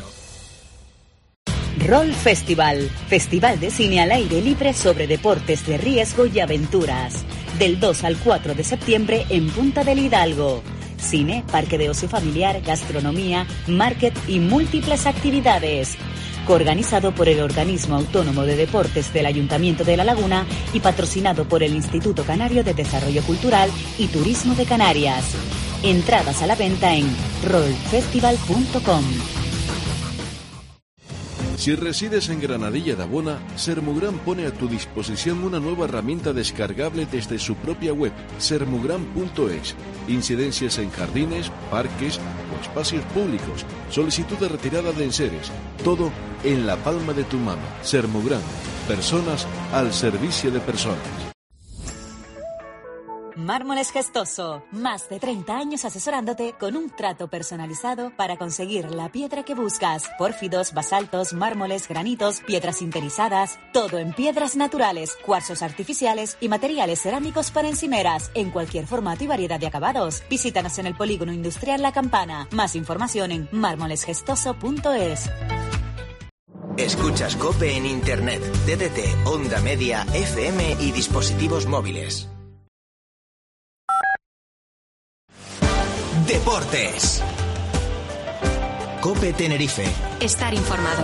Roll Festival, festival de cine al aire libre sobre deportes de riesgo y aventuras. Del dos al cuatro de septiembre en Punta del Hidalgo. Cine, parque de ocio familiar, gastronomía, market y múltiples actividades. Coorganizado por el Organismo Autónomo de Deportes del Ayuntamiento de La Laguna y patrocinado por el Instituto Canario de Desarrollo Cultural y Turismo de Canarias. Entradas a la venta en roll festival punto com. Si resides en Granadilla de Abona, Sermugran pone a tu disposición una nueva herramienta descargable desde su propia web, sermugran punto es. Incidencias en jardines, parques o espacios públicos, solicitud de retirada de enseres, todo en la palma de tu mano. Sermugran, personas al servicio de personas. Mármoles Gestoso, más de treinta años asesorándote con un trato personalizado para conseguir la piedra que buscas. Pórfidos, basaltos, mármoles, granitos, piedras sinterizadas, todo en piedras naturales, cuarzos artificiales y materiales cerámicos para encimeras, en cualquier formato y variedad de acabados. Visítanos en el Polígono Industrial La Campana. Más información en mármoles gestoso punto es. Escuchas COPE en Internet, D D T, Onda Media, F M y dispositivos móviles. Deportes. COPE Tenerife. Estar informado.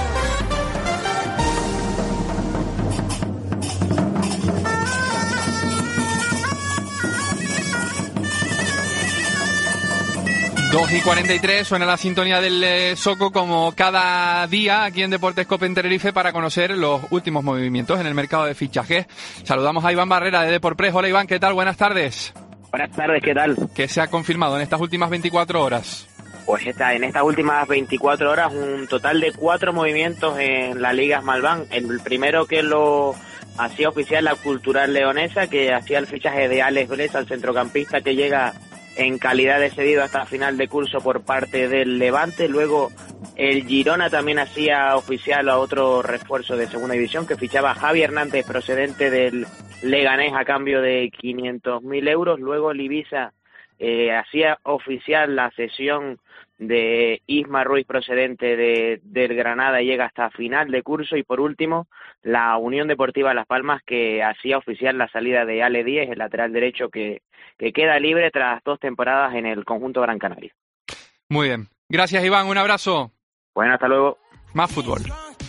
dos y cuarenta y tres, suena la sintonía del eh, Soco como cada día aquí en Deportes COPE en Tenerife para conocer los últimos movimientos en el mercado de fichajes. Saludamos a Iván Barrera de Deporpress. Hola Iván, ¿qué tal? Buenas tardes. Buenas tardes, ¿qué tal? ¿Qué se ha confirmado en estas últimas veinticuatro horas? Pues está en estas últimas veinticuatro horas un total de cuatro movimientos en la Liga Smalbank. El primero que lo hacía oficial la Cultural Leonesa, que hacía el fichaje de Alex Blesa, el centrocampista que llega en calidad de cedido hasta final de curso por parte del Levante. Luego el Girona también hacía oficial a otro refuerzo de segunda división que fichaba a Javi Hernández procedente del Leganés a cambio de quinientos mil euros. Luego el Ibiza eh, hacía oficial la cesión de Isma Ruiz procedente de, del Granada y llega hasta final de curso. Y por último, la Unión Deportiva Las Palmas, que hacía oficial la salida de Ale Díez, el lateral derecho que, que queda libre tras dos temporadas en el conjunto Gran Canaria. Muy bien. Gracias, Iván. Un abrazo. Bueno, hasta luego. Más fútbol.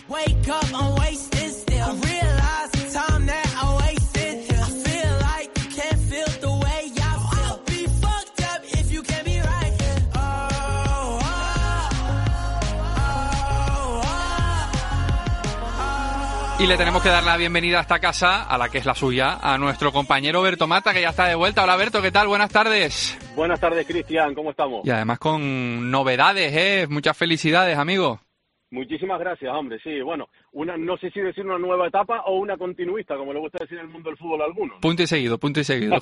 Y le tenemos que dar la bienvenida a esta casa, a la que es la suya, a nuestro compañero Berto Mata, que ya está de vuelta. Hola, Berto, ¿qué tal? Buenas tardes. Buenas tardes, Cristian, ¿cómo estamos? Y además con novedades, ¿eh? Muchas felicidades, amigo. Muchísimas gracias, hombre, sí, bueno, una no sé si decir una nueva etapa o una continuista, como le gusta decir en el mundo del fútbol a algunos. Punto y seguido, punto y seguido.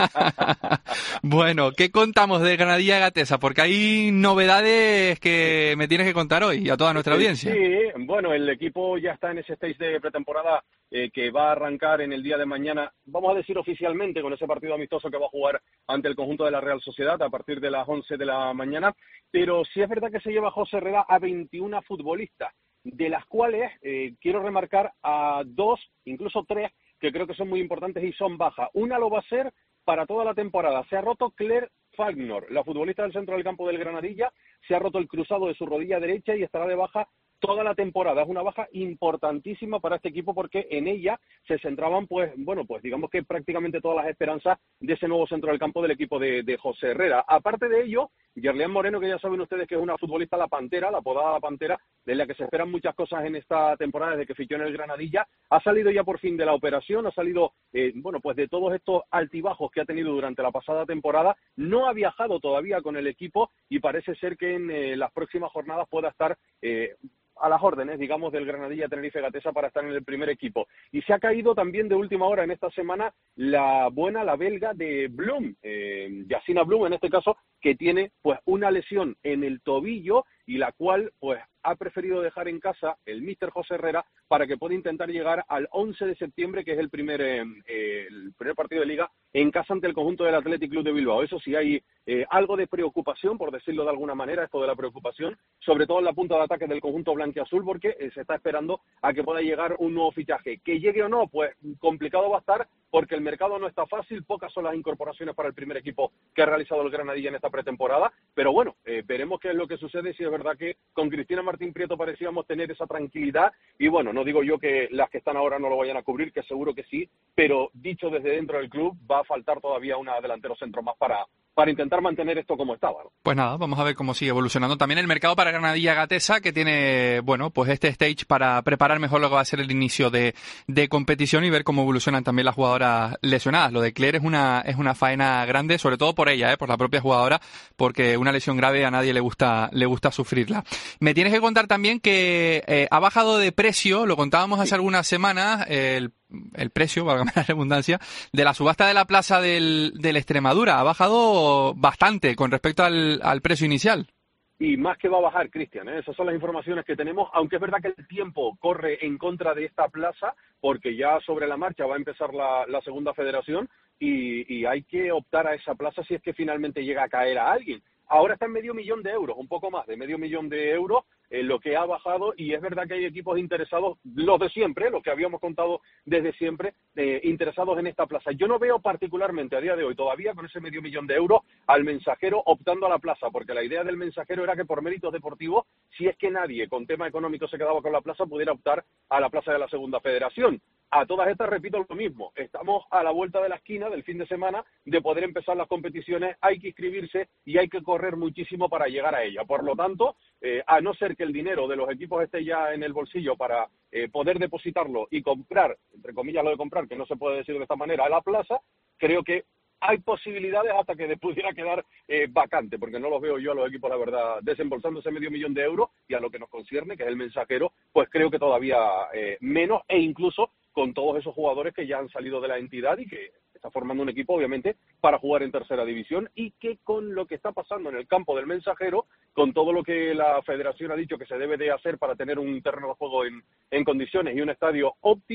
Bueno, ¿qué contamos de Granadilla Gatesa? Porque hay novedades que me tienes que contar hoy a toda nuestra audiencia. Sí, bueno, el equipo ya está en ese stage de pretemporada eh, que va a arrancar en el día de mañana, vamos a decir oficialmente, con ese partido amistoso que va a jugar ante el conjunto de la Real Sociedad a partir de las once de la mañana, pero sí es verdad que se lleva José Herrera a veintiuna futbolistas, de las cuales eh, quiero remarcar a dos, incluso tres, que creo que son muy importantes y son bajas. Una lo va a ser para toda la temporada. Se ha roto Claire Fagnor, la futbolista del centro del campo del Granadilla, se ha roto el cruzado de su rodilla derecha y estará de baja toda la temporada. Es una baja importantísima para este equipo porque en ella se centraban, pues, bueno, pues digamos que prácticamente todas las esperanzas de ese nuevo centro del campo del equipo de, de José Herrera. Aparte de ello, Yerlian Moreno, que ya saben ustedes que es una futbolista La Pantera, la apodada La Pantera, de la que se esperan muchas cosas en esta temporada desde que fichó en el Granadilla, ha salido ya por fin de la operación, ha salido, eh, bueno, pues de todos estos altibajos que ha tenido durante la pasada temporada, no ha viajado todavía con el equipo y parece ser que en eh, las próximas jornadas pueda estar eh, a las órdenes, digamos, del Granadilla Tenerife Gatesa para estar en el primer equipo. Y se ha caído también de última hora en esta semana la buena, la belga de Blum, eh, Yacina Blum en este caso, que tiene pues una lesión en el tobillo y la cual pues ha preferido dejar en casa el míster José Herrera para que pueda intentar llegar al once de septiembre, que es el primer eh, eh, el primer partido de Liga en casa ante el conjunto del Athletic Club de Bilbao. Eso sí, hay eh, algo de preocupación, por decirlo de alguna manera, esto de la preocupación, sobre todo en la punta de ataque del conjunto blanquiazul, porque eh, se está esperando a que pueda llegar un nuevo fichaje. Que llegue o no, pues complicado va a estar, porque el mercado no está fácil, pocas son las incorporaciones para el primer equipo que ha realizado el Granadilla en esta pretemporada, pero bueno, eh, veremos qué es lo que sucede, si es verdad que con Cristina Martín Prieto parecíamos tener esa tranquilidad, y bueno, no digo yo que las que están ahora no lo vayan a cubrir, que seguro que sí, pero dicho desde dentro del club, va a faltar todavía una delantero centro más para, para intentar mantener esto como estaba, ¿no? Pues nada, vamos a ver cómo sigue evolucionando también el mercado para Granadilla Gatesa, que tiene, bueno, pues este stage para preparar mejor lo que va a ser el inicio de, de competición y ver cómo evolucionan también las jugadoras lesionadas. Lo de Claire es una, es una faena grande, sobre todo por ella, ¿eh? Por la propia jugadora, porque una lesión grave a nadie le gusta, le gusta sufrirla. Me tienes que contar también que eh, ha bajado de precio, lo contábamos hace algunas semanas, eh, el el precio, valga la redundancia, de la subasta de la plaza del, del Extremadura. Ha bajado bastante con respecto al, al precio inicial. Y más que va a bajar, Cristian, ¿eh? Esas son las informaciones que tenemos, aunque es verdad que el tiempo corre en contra de esta plaza, porque ya sobre la marcha va a empezar la, la segunda federación y, y hay que optar a esa plaza si es que finalmente llega a caer a alguien. Ahora está en medio millón de euros, un poco más de medio millón de euros, eh, lo que ha bajado, y es verdad que hay equipos interesados, los de siempre, los que habíamos contado desde siempre, eh, interesados en esta plaza. Yo no veo particularmente a día de hoy, todavía con ese medio millón de euros, al Mensajero optando a la plaza, porque la idea del Mensajero era que por méritos deportivos, si es que nadie con tema económico se quedaba con la plaza, pudiera optar a la plaza de la segunda federación. A todas estas repito lo mismo, estamos a la vuelta de la esquina del fin de semana de poder empezar las competiciones, hay que inscribirse y hay que correr muchísimo para llegar a ella. Por lo tanto, eh, a no ser que el dinero de los equipos esté ya en el bolsillo para eh, poder depositarlo y comprar, entre comillas lo de comprar, que no se puede decir de esta manera, a la plaza, creo que hay posibilidades hasta que pudiera quedar eh, vacante, porque no los veo yo a los equipos, la verdad, desembolsando ese medio millón de euros, y a lo que nos concierne, que es el Mensajero, pues creo que todavía eh, menos, e incluso con todos esos jugadores que ya han salido de la entidad y que está formando un equipo, obviamente, para jugar en tercera división, y que con lo que está pasando en el campo del Mensajero, con todo lo que la federación ha dicho que se debe de hacer para tener un terreno de juego en, en condiciones y un estadio óptimo,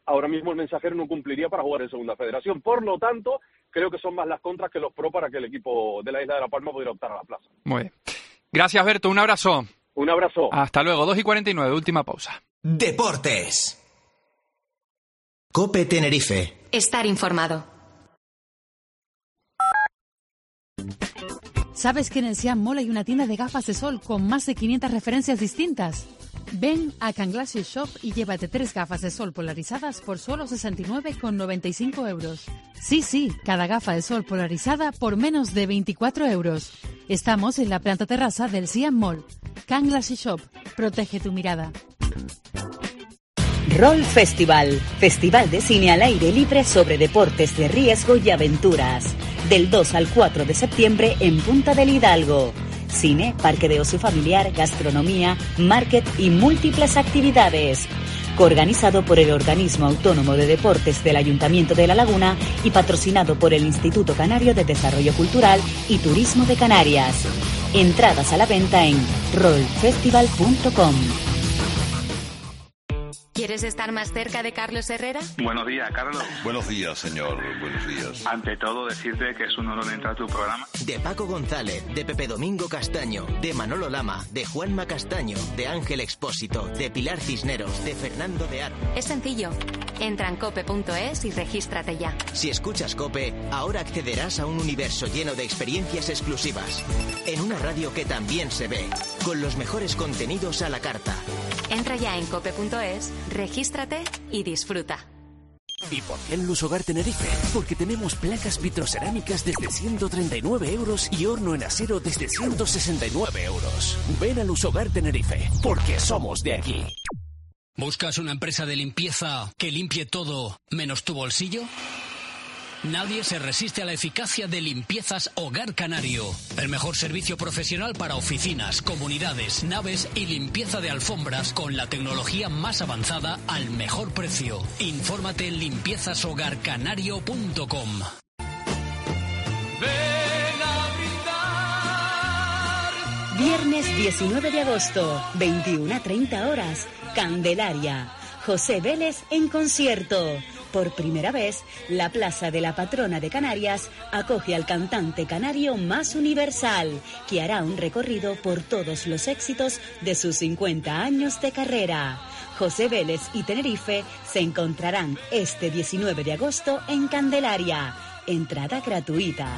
ahora mismo el Mensajero no cumpliría para jugar en Segunda Federación. Por lo tanto, creo que son más las contras que los pros para que el equipo de la Isla de La Palma pudiera optar a la plaza. Muy bien. Gracias, Berto. Un abrazo. Un abrazo. Hasta luego. dos y cuarenta y nueve, última pausa. Deportes. COPE Tenerife. Estar informado. ¿Sabes que en el Siam Mall hay una tienda de gafas de sol con más de quinientas referencias distintas? Ven a Can Glasses Shop y llévate tres gafas de sol polarizadas por solo sesenta y nueve con noventa y cinco euros. Sí, sí, cada gafa de sol polarizada por menos de veinticuatro euros. Estamos en la planta terraza del Siam Mall. Can Glasses Shop, protege tu mirada. Roll Festival, festival de cine al aire libre sobre deportes de riesgo y aventuras. Del dos al cuatro de septiembre en Punta del Hidalgo. Cine, parque de ocio familiar, gastronomía, market y múltiples actividades. Coorganizado por el Organismo Autónomo de Deportes del Ayuntamiento de La Laguna y patrocinado por el Instituto Canario de Desarrollo Cultural y Turismo de Canarias. Entradas a la venta en roll festival punto com. ¿Quieres estar más cerca de Carlos Herrera? Buenos días, Carlos. Buenos días, señor. Buenos días. Ante todo, decirte que es un honor entrar a tu programa. De Paco González, de Pepe Domingo Castaño, de Manolo Lama, de Juanma Castaño, de Ángel Expósito, de Pilar Cisneros, de Fernando de Ar. Es sencillo. Entra en cope punto es y regístrate ya. Si escuchas COPE, ahora accederás a un universo lleno de experiencias exclusivas. En una radio que también se ve, con los mejores contenidos a la carta. Entra ya en cope punto es, regístrate y disfruta. ¿Y por qué en Lusogar Tenerife? Porque tenemos placas vitrocerámicas desde ciento treinta y nueve euros y horno en acero desde ciento sesenta y nueve euros. Ven a Lusogar Tenerife, porque somos de aquí. ¿Buscas una empresa de limpieza que limpie todo menos tu bolsillo? Nadie se resiste a la eficacia de Limpiezas Hogar Canario. El mejor servicio profesional para oficinas, comunidades, naves y limpieza de alfombras con la tecnología más avanzada al mejor precio. Infórmate en limpiezas hogar canario punto com. Viernes diecinueve de agosto, veintiuna a treinta horas, Candelaria. José Vélez en concierto. Por primera vez, la Plaza de la Patrona de Canarias acoge al cantante canario más universal, que hará un recorrido por todos los éxitos de sus cincuenta años de carrera. José Vélez y Tenerife se encontrarán este diecinueve de agosto en Candelaria. Entrada gratuita.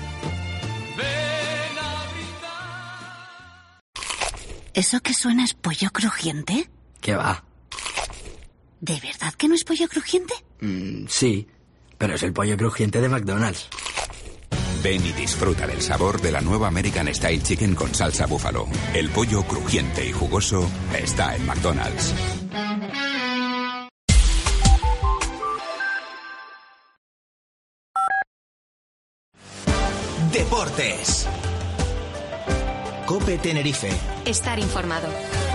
¿Eso que suena es pollo crujiente? ¿Qué va? ¿De verdad que no es pollo crujiente? Mm, sí, pero es el pollo crujiente de McDonald's. Ven y disfruta del sabor de la nueva American Style Chicken con salsa búfalo. El pollo crujiente y jugoso está en McDonald's. Deportes. COPE Tenerife. Estar informado.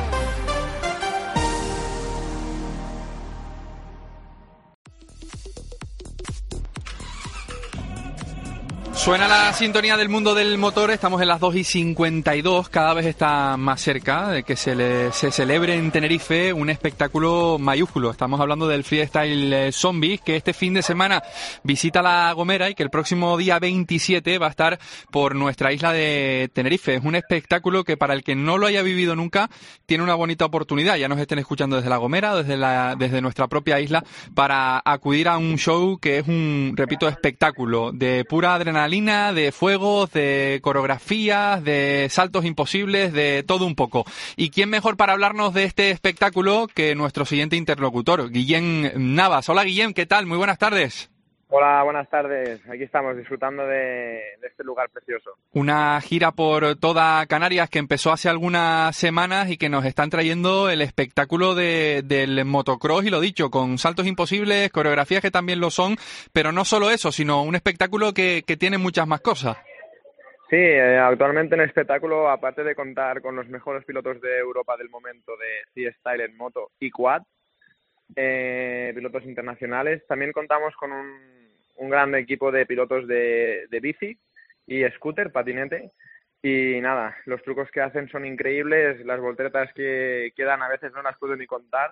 Suena la sintonía del mundo del motor, estamos en las dos y cincuenta y dos, cada vez está más cerca de que se, le, se celebre en Tenerife un espectáculo mayúsculo. Estamos hablando del Freestyle Zombies, que este fin de semana visita La Gomera y que el próximo día veintisiete va a estar por nuestra isla de Tenerife. Es un espectáculo que para el que no lo haya vivido nunca tiene una bonita oportunidad, ya nos estén escuchando desde La Gomera, desde, la, desde nuestra propia isla, para acudir a un show que es un, repito, espectáculo de pura adrenalina, de fuegos, de coreografías, de saltos imposibles, de todo un poco. ¿Y quién mejor para hablarnos de este espectáculo que nuestro siguiente interlocutor, Guillem Navas? Hola Guillem, ¿qué tal? Muy buenas tardes. Hola, buenas tardes. Aquí estamos disfrutando de, de este lugar precioso. Una gira por toda Canarias que empezó hace algunas semanas y que nos están trayendo el espectáculo de, del motocross, y lo dicho, con saltos imposibles, coreografías que también lo son, pero no solo eso, sino un espectáculo que, que tiene muchas más cosas. Sí, eh, actualmente en el espectáculo, aparte de contar con los mejores pilotos de Europa del momento de freestyle en moto y quad, eh, pilotos internacionales, también contamos con un un gran equipo de pilotos de, de bici y scooter, patinete, y nada, los trucos que hacen son increíbles, las volteretas que quedan a veces no las puedo ni contar,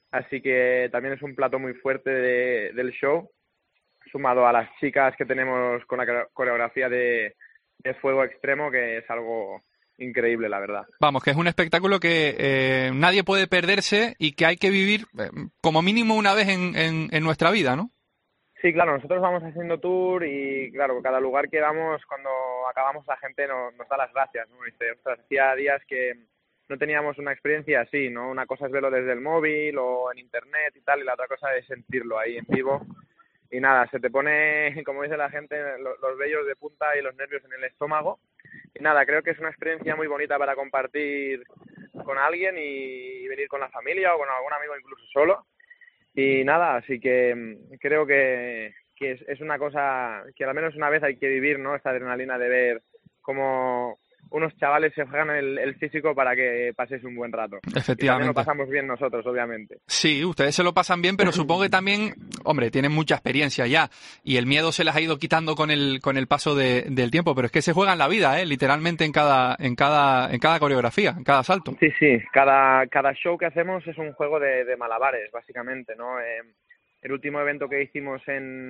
así que también es un plato muy fuerte de, del show, sumado a las chicas que tenemos con la coreografía de, de fuego extremo, que es algo increíble, la verdad. Vamos, que es un espectáculo que eh, nadie puede perderse y que hay que vivir eh, como mínimo una vez en, en, en nuestra vida, ¿no? Sí, claro, nosotros vamos haciendo tour y, claro, cada lugar que vamos, cuando acabamos, la gente nos, nos da las gracias, ¿no? Dice, ostras, hacía días que no teníamos una experiencia así, ¿no? Una cosa es verlo desde el móvil o en internet y tal, y la otra cosa es sentirlo ahí en vivo. Y nada, se te pone, como dice la gente, los, los vellos de punta y los nervios en el estómago. Y nada, creo que es una experiencia muy bonita para compartir con alguien y venir con la familia o con algún amigo incluso solo. Y nada, así que creo que, que es, es una cosa que al menos una vez hay que vivir, ¿no? Esta adrenalina de ver cómo unos chavales se juegan el, el físico para que pases un buen rato. Efectivamente. Y también lo pasamos bien nosotros, obviamente. Sí, ustedes se lo pasan bien, pero supongo que también, hombre, tienen mucha experiencia ya y el miedo se les ha ido quitando con el con el paso de, del tiempo, pero es que se juegan la vida, ¿eh? Literalmente en cada en cada en cada coreografía, en cada salto. Sí, sí, cada cada show que hacemos es un juego de, de malabares, básicamente, ¿no? Eh, el último evento que hicimos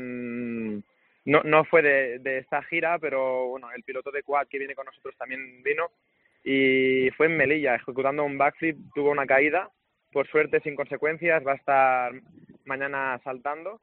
en No, no fue de, de esta gira, pero bueno, el piloto de quad que viene con nosotros también vino y fue en Melilla, ejecutando un backflip, tuvo una caída, por suerte sin consecuencias, va a estar mañana saltando,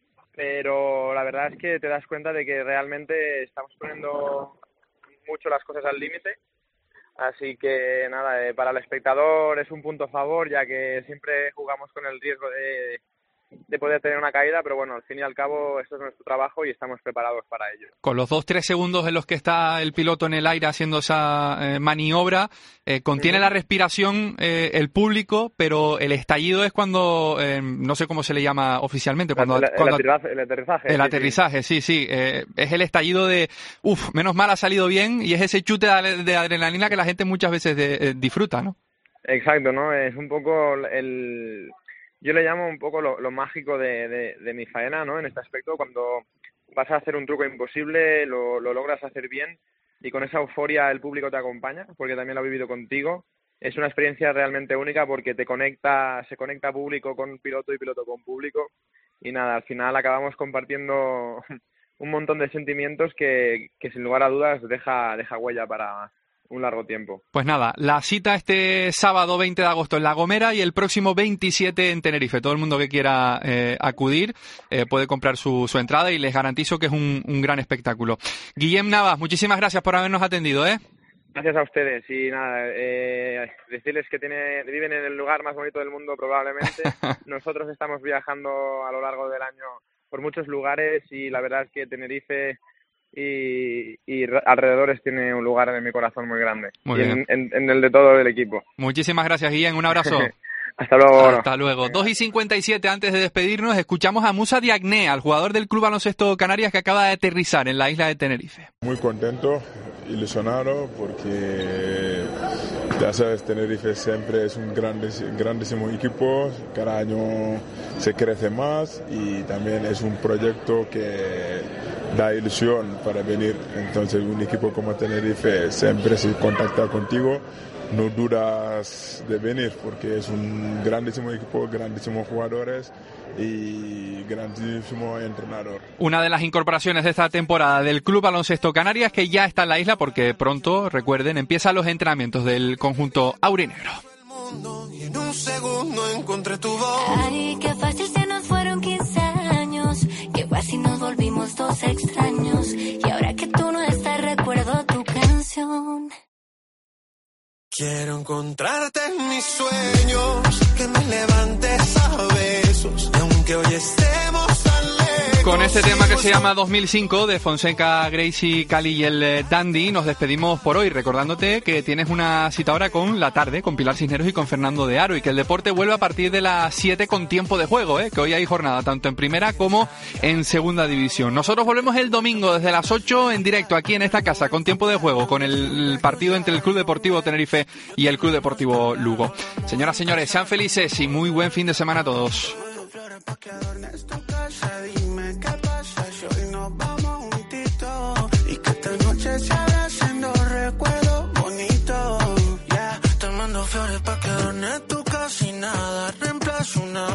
pero la verdad es que te das cuenta de que realmente estamos poniendo mucho las cosas al límite, así que nada, eh, para el espectador es un punto a favor, ya que siempre jugamos con el riesgo de de poder tener una caída, pero bueno, al fin y al cabo esto es nuestro trabajo y estamos preparados para ello. Con los dos, tres segundos en los que está el piloto en el aire haciendo esa eh, maniobra, eh, contiene uh-huh. la respiración eh, el público, pero el estallido es cuando, eh, no sé cómo se le llama oficialmente, cuando... El, el, cuando, el aterrizaje. El aterrizaje, el sí, aterrizaje sí, sí. sí eh, es el estallido de, uff, menos mal ha salido bien, y es ese chute de, de adrenalina que la gente muchas veces de, eh, disfruta, ¿no? Exacto, ¿no? Es un poco el... Yo le llamo un poco lo, lo mágico de, de, de mi faena, ¿no? En este aspecto, cuando vas a hacer un truco imposible, lo, lo logras hacer bien y con esa euforia el público te acompaña, porque también lo ha vivido contigo. Es una experiencia realmente única porque te conecta, se conecta público con piloto y piloto con público y nada, al final acabamos compartiendo un montón de sentimientos que, que sin lugar a dudas deja, deja huella para un largo tiempo. Pues nada, la cita este sábado veinte de agosto en La Gomera y el próximo veintisiete en Tenerife. Todo el mundo que quiera eh, acudir eh, puede comprar su, su entrada y les garantizo que es un, un gran espectáculo. Guillem Navas, muchísimas gracias por habernos atendido, ¿eh? Gracias a ustedes y nada, eh, decirles que tiene, viven en el lugar más bonito del mundo probablemente. Nosotros estamos viajando a lo largo del año por muchos lugares y la verdad es que Tenerife y, y alrededores tiene un lugar en mi corazón muy grande. Muy y bien. En, en, en el de todo el equipo. Muchísimas gracias, Guillem. Un abrazo. Hasta luego. Hasta luego. dos y cincuenta y siete, antes de despedirnos, escuchamos a Musa Diagne, al jugador del Club Baloncesto Canarias que acaba de aterrizar en la isla de Tenerife. Muy contento, ilusionado, porque ya sabes, Tenerife siempre es un grandes, grandísimo equipo, cada año se crece más y también es un proyecto que da ilusión para venir. Entonces un equipo como Tenerife siempre se contacta contigo, no dudas de venir porque es un grandísimo equipo, grandísimos jugadores y grandísimo entrenador. Una de las incorporaciones de esta temporada del Club Baloncesto Canarias que ya está en la isla porque pronto, recuerden, empiezan los entrenamientos del conjunto aurinegro. Y en un segundo encontré tu voz. Ay, qué fácil se nos fueron quince años, que casi nos volvimos dos extraños. Y ahora que tú no estás, recuerdo tu canción. Quiero encontrarte en mis sueños, que me levantes a besos, y aunque hoy estemos tan lejos. Con este tema que se llama dos mil cinco de Fonseca, Gracie, Cali y el eh, Dandy, nos despedimos por hoy, recordándote que tienes una cita ahora con La Tarde, con Pilar Cisneros y con Fernando de Aro, y que el deporte vuelve a partir de las siete con tiempo de juego, eh, que hoy hay jornada tanto en primera como en segunda división. Nosotros volvemos el domingo desde las ocho en directo aquí en esta casa con tiempo de juego, con el, el partido entre el Club Deportivo Tenerife y el Club Deportivo Lugo. Señoras, señores, sean felices y muy buen fin de semana a todos. Dime qué pasa si hoy nos vamos juntitos y que esta noche se haga haciendo recuerdos bonitos. Ya, yeah. Te mando flores pa' quedarme en tu casa y nada reemplazo una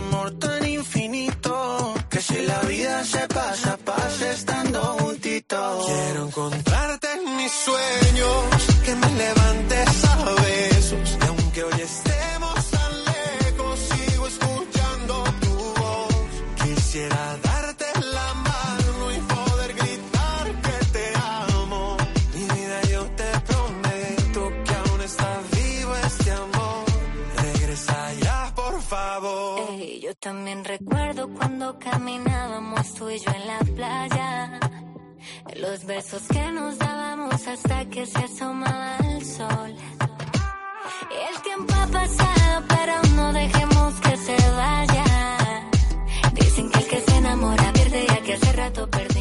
recuerdo cuando caminábamos tú y yo en la playa. Los besos que nos dábamos hasta que se asomaba el sol. El tiempo ha pasado, pero no dejemos que se vaya. Dicen que el que se enamora pierde, ya que hace rato perdí.